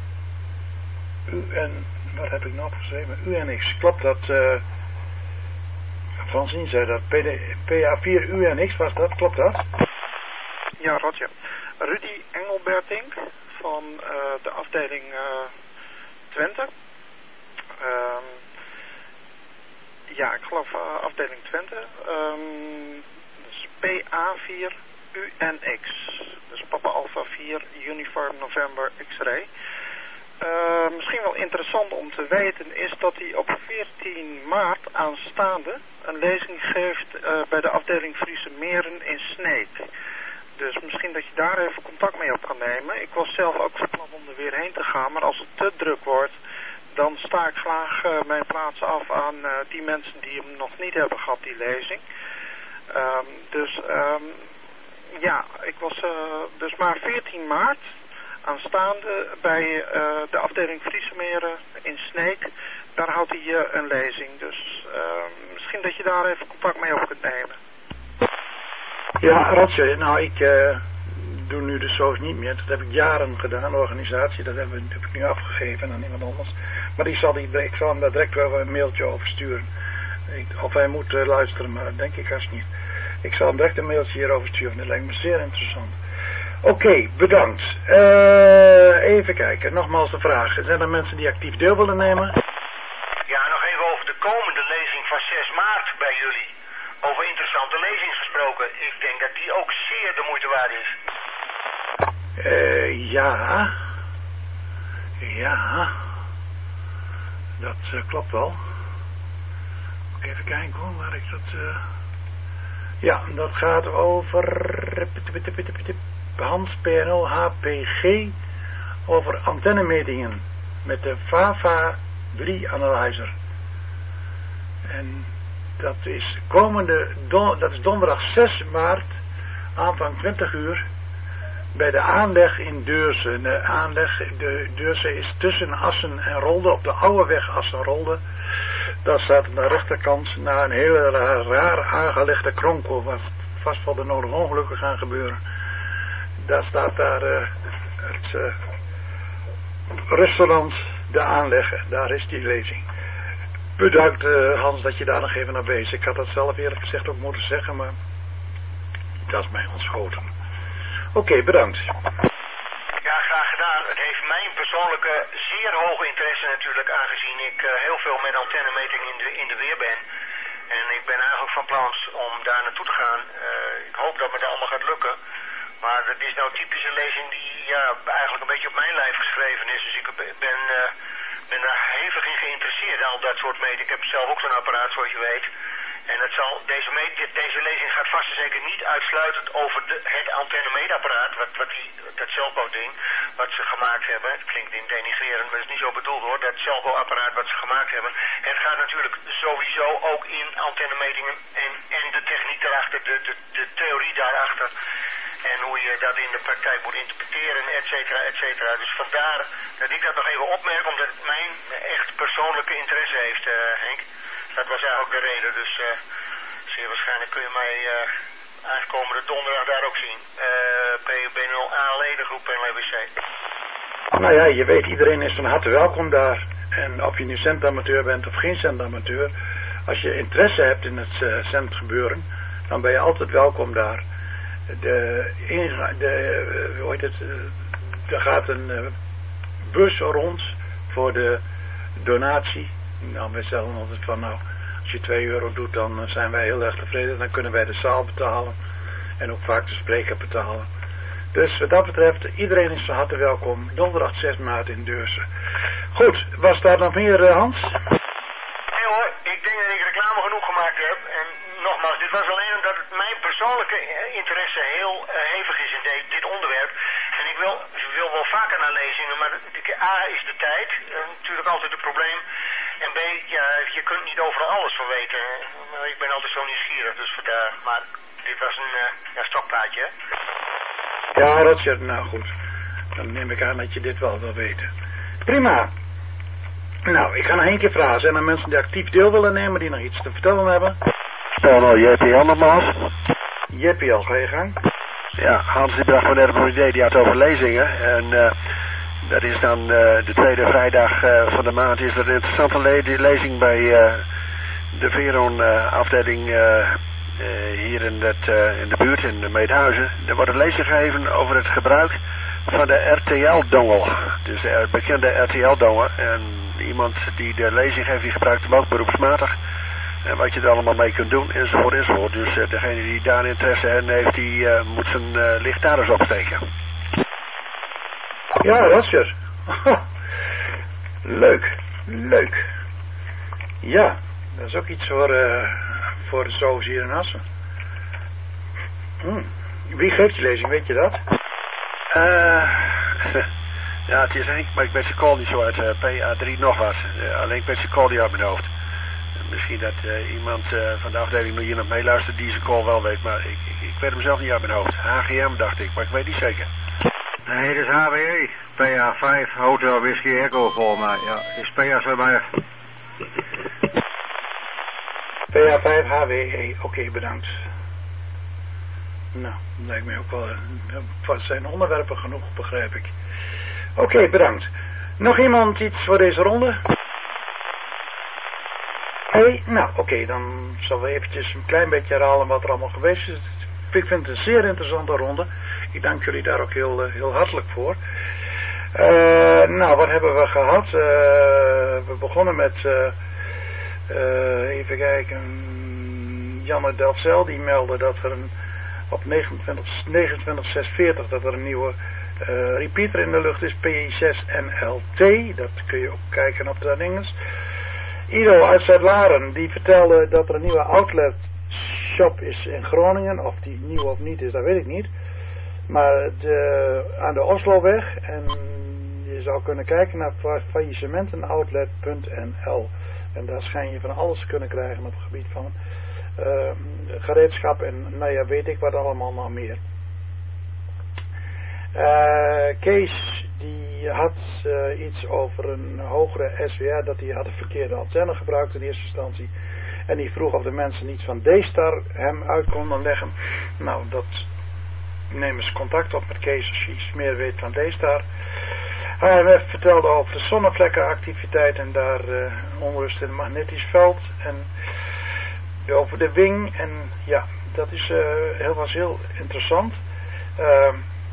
U N, wat heb ik nou geschreven? U N X, klopt dat? Uh, Francine zei dat. P A vier U N X was dat, klopt dat? Ja, Roger. Rudy Engelbertink van uh, de afdeling uh, Twente. Um, ja, ik geloof uh, afdeling Twente. Um, dus P A vier U N X. Dus Papa Alpha vier Uniform November X-ray. Uh, misschien wel interessant om te weten is dat hij op veertien maart aanstaande een lezing geeft uh, bij de afdeling Friese Meren in Sneek. Dus misschien dat je daar even contact mee op kan nemen. Ik was zelf ook van plan om er weer heen te gaan, maar als het te druk wordt, dan sta ik graag uh, mijn plaats af aan uh, die mensen die hem nog niet hebben gehad, die lezing. Um, dus um, ja, ik was uh, dus maar veertien maart aanstaande bij uh, de afdeling Friese Meren in Sneek. Daar houdt hij uh, een lezing. Dus uh, misschien dat je daar even contact mee op kunt nemen. Ja, Roger, nou ik uh, doe nu nu dus zo is niet meer. Dat heb ik jaren gedaan, de organisatie. Dat heb, heb ik nu afgegeven aan iemand anders. Maar die zal die, ik zal hem daar direct wel een mailtje over sturen. Ik, of hij moet uh, luisteren, maar dat denk ik haast niet. Ik zal hem direct een mailtje hierover sturen. Dat lijkt me zeer interessant. Oké, okay, bedankt. Uh, even kijken, nogmaals de vraag. Zijn er mensen die actief deel willen nemen? Ja, nog even over de komende lezing van zes maart bij jullie. Over interessante lezingen gesproken. Ik denk dat die ook zeer de moeite waard is. Uh, ja. Ja. Dat uh, klopt wel. Moet ik even kijken hoor, waar ik dat... Uh... Ja, dat gaat over... Hans P N L H P G over antennemetingen met de Fava drie Analyzer. En dat is komende don, dat is donderdag zes maart, aanvang twintig uur, bij de aanleg in Deurzen. De aanleg, de Deurzen is tussen Assen en Rolde, op de oude weg Assen-Rolde. Daar staat aan de rechterkant na een hele raar, raar aangelegde kronkel, waar vast wel de nodige ongelukken gaan gebeuren. Daar staat daar uh, het uh, restaurant, de aanleg, daar is die lezing. Bedankt uh, Hans dat je daar nog even naar wees. Ik had dat zelf eerlijk gezegd ook moeten zeggen, maar dat is mij ontschoten. Oké, okay, bedankt. Ja, graag gedaan. Het heeft mijn persoonlijke zeer hoge interesse natuurlijk, aangezien ik uh, heel veel met antennemeting in de, in de weer ben. En ik ben eigenlijk van plan om daar naartoe te gaan. Uh, ik hoop dat me dat allemaal gaat lukken. Maar het is nou typisch een lezing die ja, eigenlijk een beetje op mijn lijf geschreven is. Dus ik ben, uh, ben daar hevig in geïnteresseerd, al dat soort meten. Ik heb zelf ook zo'n apparaat, zoals je weet. En het zal, deze, deze lezing gaat vast en zeker niet uitsluitend over de, het antennemeetapparaat, wat, wat die, dat Selco-ding, wat ze gemaakt hebben. Het klinkt in denigrerend, maar het is niet zo bedoeld hoor, dat Selco-apparaat wat ze gemaakt hebben. Het gaat natuurlijk sowieso ook in antennemetingen en, en de techniek daarachter, de, de, de theorie daarachter. En hoe je dat in de praktijk moet interpreteren, et cetera, et cetera. Dus vandaar dat ik dat nog even opmerk, omdat het mijn echt persoonlijke interesse heeft, uh, Henk. Dat was eigenlijk de reden, dus uh, zeer waarschijnlijk kun je mij uh, aankomende donderdag daar ook zien. Uh, P B nul A leden groep N L B C. Nou ja, je weet, iedereen is van harte welkom daar. En of je nu centamateur bent of geen centamateur, als je interesse hebt in het uh, centgebeuren, dan ben je altijd welkom daar. De, de, hoe heet het, er gaat een uh, bus rond voor de donatie. Nou, wij zeggen altijd van, nou, als je twee euro doet, dan zijn wij heel erg tevreden. Dan kunnen wij de zaal betalen en ook vaak de spreker betalen. Dus wat dat betreft, iedereen is van harte welkom. Donderdag zes maart in Deurzen. Goed, was daar nog meer, uh, Hans? Nee hoor, ik denk dat ik reclame genoeg gemaakt heb. En nogmaals, dit was alleen omdat het mijn persoonlijke interesse heel uh, hevig is in de, dit onderwerp. En ik wil, wil wel vaker naar lezingen, maar A is de tijd, uh, natuurlijk altijd een probleem. En B, ja, je kunt niet overal alles van weten. Ik ben altijd zo nieuwsgierig, dus vandaar. Maar dit was een uh, ja, stokpaardje, hè? Ja, Roger, nou goed. Dan neem ik aan dat je dit wel wil weten. Prima. Nou, ik ga nog één keer vragen. Zijn er mensen die actief deel willen nemen, die nog iets te vertellen hebben? Hallo, J P L nogmaals. J P L, ga je gang. Ja, Hans die bracht me net op een idee, die had over lezingen. En uh, dat is dan uh, de tweede vrijdag uh, van de maand. Is er een interessante le lezing bij uh, de Veron uh, afdeling uh, uh, hier in, het, uh, in de buurt, in de Meedhuizen. Er wordt een lezing gegeven over het gebruik van de R T L-dongel. Dus de bekende R T L-dongel. En iemand die de lezing geeft, die gebruikt hem ook beroepsmatig. En wat je er allemaal mee kunt doen, enzovoort, enzovoort. Dus uh, degene die daar interesse in heeft, die uh, moet zijn uh, licht daar eens opsteken. Ja, Roger. Leuk, leuk. Ja, dat is ook iets voor, uh, voor de zoos hier in Assen. Hm. Wie geeft die lezing, weet je dat? Uh, ja, het is Henk, maar ik weet zijn call niet zo uit uh, P A drie nog wat. Uh, alleen ik weet zijn call niet uit mijn hoofd. Misschien dat uh, iemand uh, van de afdeling hier nog meeluistert die zijn call wel weet, maar ik, ik, ik weet hem zelf niet uit mijn hoofd. H G M dacht ik, maar ik weet niet zeker. Nee, dit is H W E. P A vijf, Hotel Whisky Echo voor mij. Ja, is P A zo maar. P A vijf H W E, oké, okay, bedankt. Nou, dat lijkt mij ook wel, uh, zijn onderwerpen genoeg, begrijp ik. Oké, okay, bedankt. Nog iemand iets voor deze ronde? Hey, nou, oké, okay, dan zullen we eventjes een klein beetje herhalen wat er allemaal geweest is. Ik vind het een zeer interessante ronde. Ik dank jullie daar ook heel, heel hartelijk voor. Uh, nou, wat hebben we gehad? Uh, we begonnen met, uh, uh, even kijken, Janne Delfzijl, die meldde dat er een, op negenentwintig zes veertig dat er een nieuwe uh, repeater in de lucht is, P I zes N L T. Dat kun je ook kijken op de Engels. Ido uit Zuid-Laren, die vertelde dat er een nieuwe outlet shop is in Groningen. Of die nieuw of niet is, dat weet ik niet. Maar de, aan de Osloweg. En je zou kunnen kijken naar faillissementenoutlet punt N L. En daar schijn je van alles te kunnen krijgen op het gebied van uh, gereedschap en nou ja, weet ik wat allemaal nog meer. Uh, Kees die had uh, iets over een hogere S W R, dat hij had een verkeerde antenne gebruikt in eerste instantie. En die vroeg of de mensen iets van D-Star hem uit konden leggen. Nou, dat neem eens contact op met Kees als je iets meer weet van D-Star. Hij vertelde over de zonnevlekkenactiviteit en daar uh, onrust in het magnetisch veld. En over de wing. En ja, dat is, uh, heel, was heel interessant. Uh,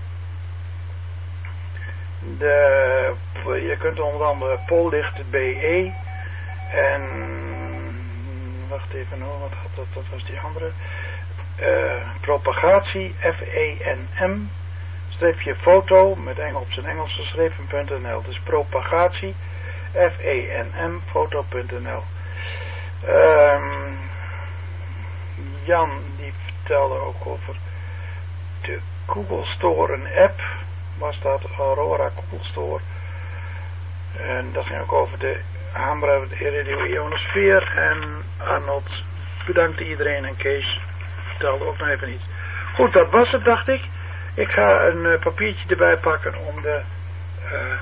de, je kunt onder andere Pollicht B E en wacht even hoor, wat had dat, dat was die andere. Uh, propagatie F E N M streepje foto met Engels op zijn Engels geschreven.nl. Dus propagatie F E N M foto.nl. Um, Jan die vertelde ook over de Google Store, een app was dat, Aurora Google Store. En dat ging ook over de Hambra Radio Ionosfeer. En Arnold bedankte iedereen en Kees vertelde ook nog even iets. Goed, dat was het, dacht ik. Ik ga een uh, papiertje erbij pakken om de uh,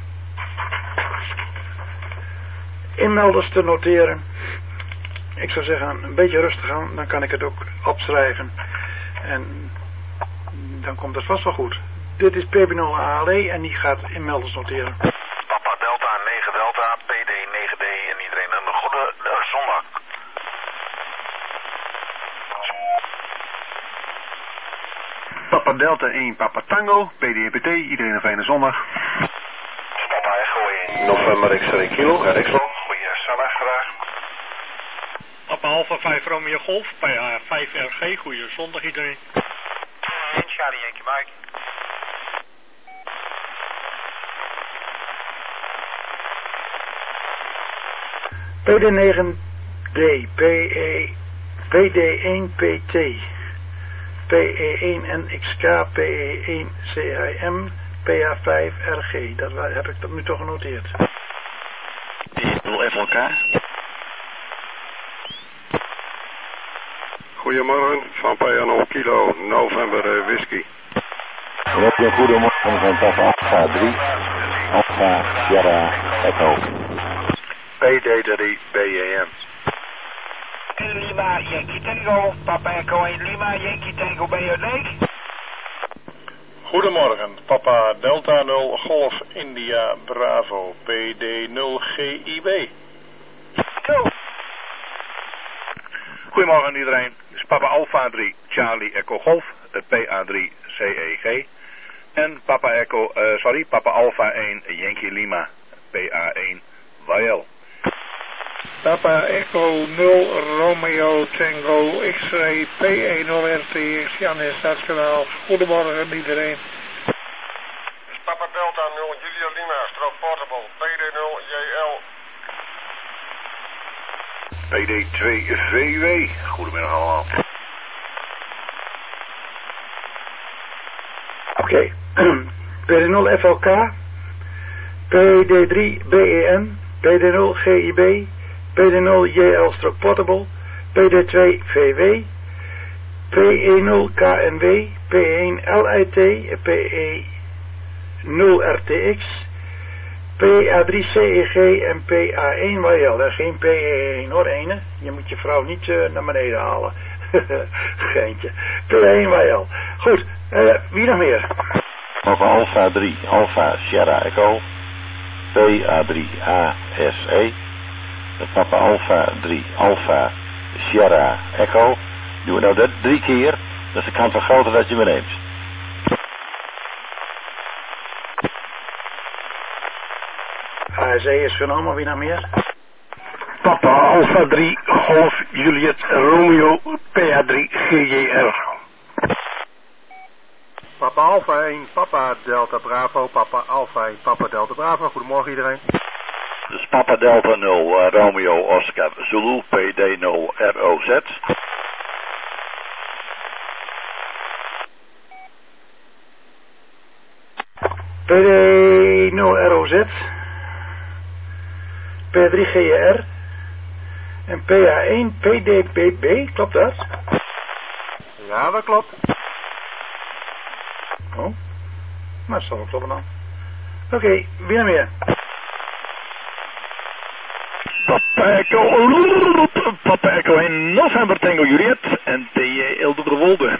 inmelders te noteren. Ik zou zeggen, een beetje rustig aan, dan kan ik het ook opschrijven. En dan komt het vast wel goed. Dit is P B nul A L E en die gaat inmelders noteren. Papa Delta negen Delta, P D negen D en iedereen een goede uh, zondag. Papa Delta één, Papa Tango, P D P T, iedereen een fijne zondag. Papa Echo één. November X-ray Kilo, ga ik zo. Goeie zondag graag. Papa Alpha vijf Romeo Golf, P A vijf R G, goeie zondag iedereen. En Charlie Yankee Mike. P D negen D, P E, P D één P T, P E één N X K, P E één C I M, P A vijf R G. Dat heb ik tot nu toch genoteerd. D nul F L K. Goedemorgen, van P A nul Kilo, November uh, Whisky. Heb je goedemorgen van Papa Alpha drie, Alpha Sierra Echo. P D drie B E M. Lima Yankee Tango, Papa Echo één Lima, Yankee Tango B O D. Goedemorgen, Papa Delta nul Golf India Bravo, P D nul G I B. Go. Goedemorgen iedereen, dit is Papa Alpha drie Charlie Echo Golf, P A drie C E G. En Papa Echo, uh, sorry, Papa Alpha één Yankee Lima, P A één Y L. Papa Echo nul Romeo Tango X-ray P E nul R T X Jan in Stadskanaal. Goedemorgen iedereen. Dit is Papa Delta nul Julia Lima, strook portable, P D nul J L. P D twee V W, goedemiddag allemaal. Oké, okay. P D nul F L K, P D drie B E N, P D nul G I B, P D nul J L strook portable, P D twee V W, P E nul K N W, P één L I T, P E nul R T X, P A drie C E G en P A één Y L. Er geen P E één hoor, ene. Je moet je vrouw niet uh, naar beneden halen. Geintje. P één Y L. Goed, uh, wie nog meer? Papa Alpha drie, Alpha Sierra Echo. P A drie A S E. Papa Alpha drie, Alpha Sierra Echo. Doen we nou dat drie keer. Dat is de kans vergroten dat je me neemt. A S E is genomen, wie nog meer? Papa Alpha drie, Golf Juliet Romeo, P A drie G J R. Papa Alpha één, Papa Delta Bravo, Papa Alpha één, Papa Delta Bravo. Goedemorgen iedereen. Dus Papa Delta nul, uh, Romeo Oscar Zulu, P D nul R O Z. P D nul R O Z. P drie G J R. En P A één P D P B, klopt dat? Ja, dat klopt. Oh, maar het zal wel kloppen dan. Oké, okay, wie nog meer? Papa Echo, Papa Echo in November Tango Juliet en T J Ilde de Wolde.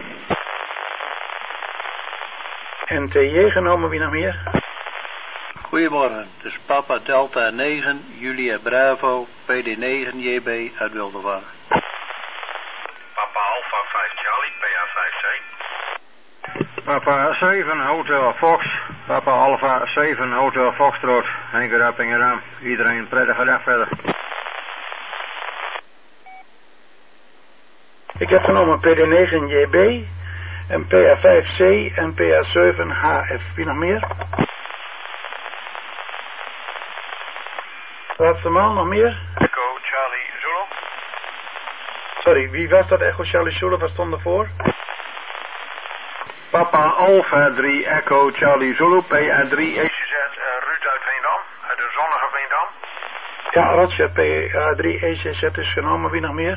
En T J genomen, wie nog meer? Goedemorgen, dus Papa Delta negen, Julia Bravo, P D negen J B uit Wildewaar. Papa Alpha vijf Charlie, P A vijf C. Papa zeven Hotel Fox, Papa Alpha zeven Hotel Foxtrot, Henk Rappingerdam. Iedereen een prettige dag verder. Ik heb genomen P D negen J B en P A vijf C en P A zeven H F. Wie nog meer? Laatste man, nog meer? Echo Charlie Zulu. Sorry, wie was dat? Echo Charlie Zulu, wat stond ervoor? Papa Alpha drie Echo Charlie Zulu, P A drie E C Z uh, Ruud uit Veendam, uit de zonnige Veendam. Ja, Roger, P A drie E C Z is genomen, wie nog meer?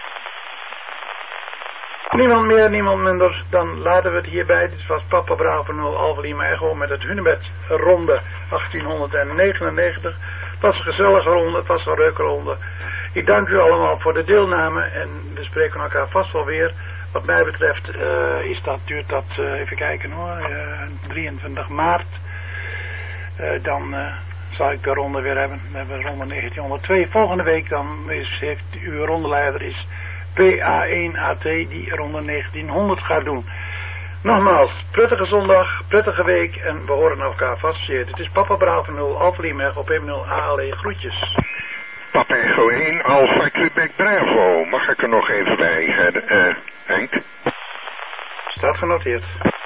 Niemand meer, niemand minder, dan laten we het hierbij. Dit was Papa Bravo nul Alpha Lima Echo met het Hunebed ronde achttienhonderdnegenennegentig. Het was een gezellige ronde, het was een leuke ronde. Ik dank u allemaal voor de deelname en we spreken elkaar vast wel weer. Wat mij betreft uh, is dat, duurt dat, uh, even kijken hoor, uh, drieëntwintig maart. Uh, dan uh, zal ik de ronde weer hebben. We hebben ronde negentienhonderdtwee. Volgende week dan is, heeft uw rondeleider is P A één A T die ronde negentienhonderd gaat doen. Nogmaals, prettige zondag, prettige week en we horen elkaar vast zeer. Dit is Papa Bravo nul Alpha Lima op M nul A L E. Groetjes. Papa Echo één Alpha Quebec Bravo. Mag ik er nog even bij, uh, Henk? Staat genoteerd.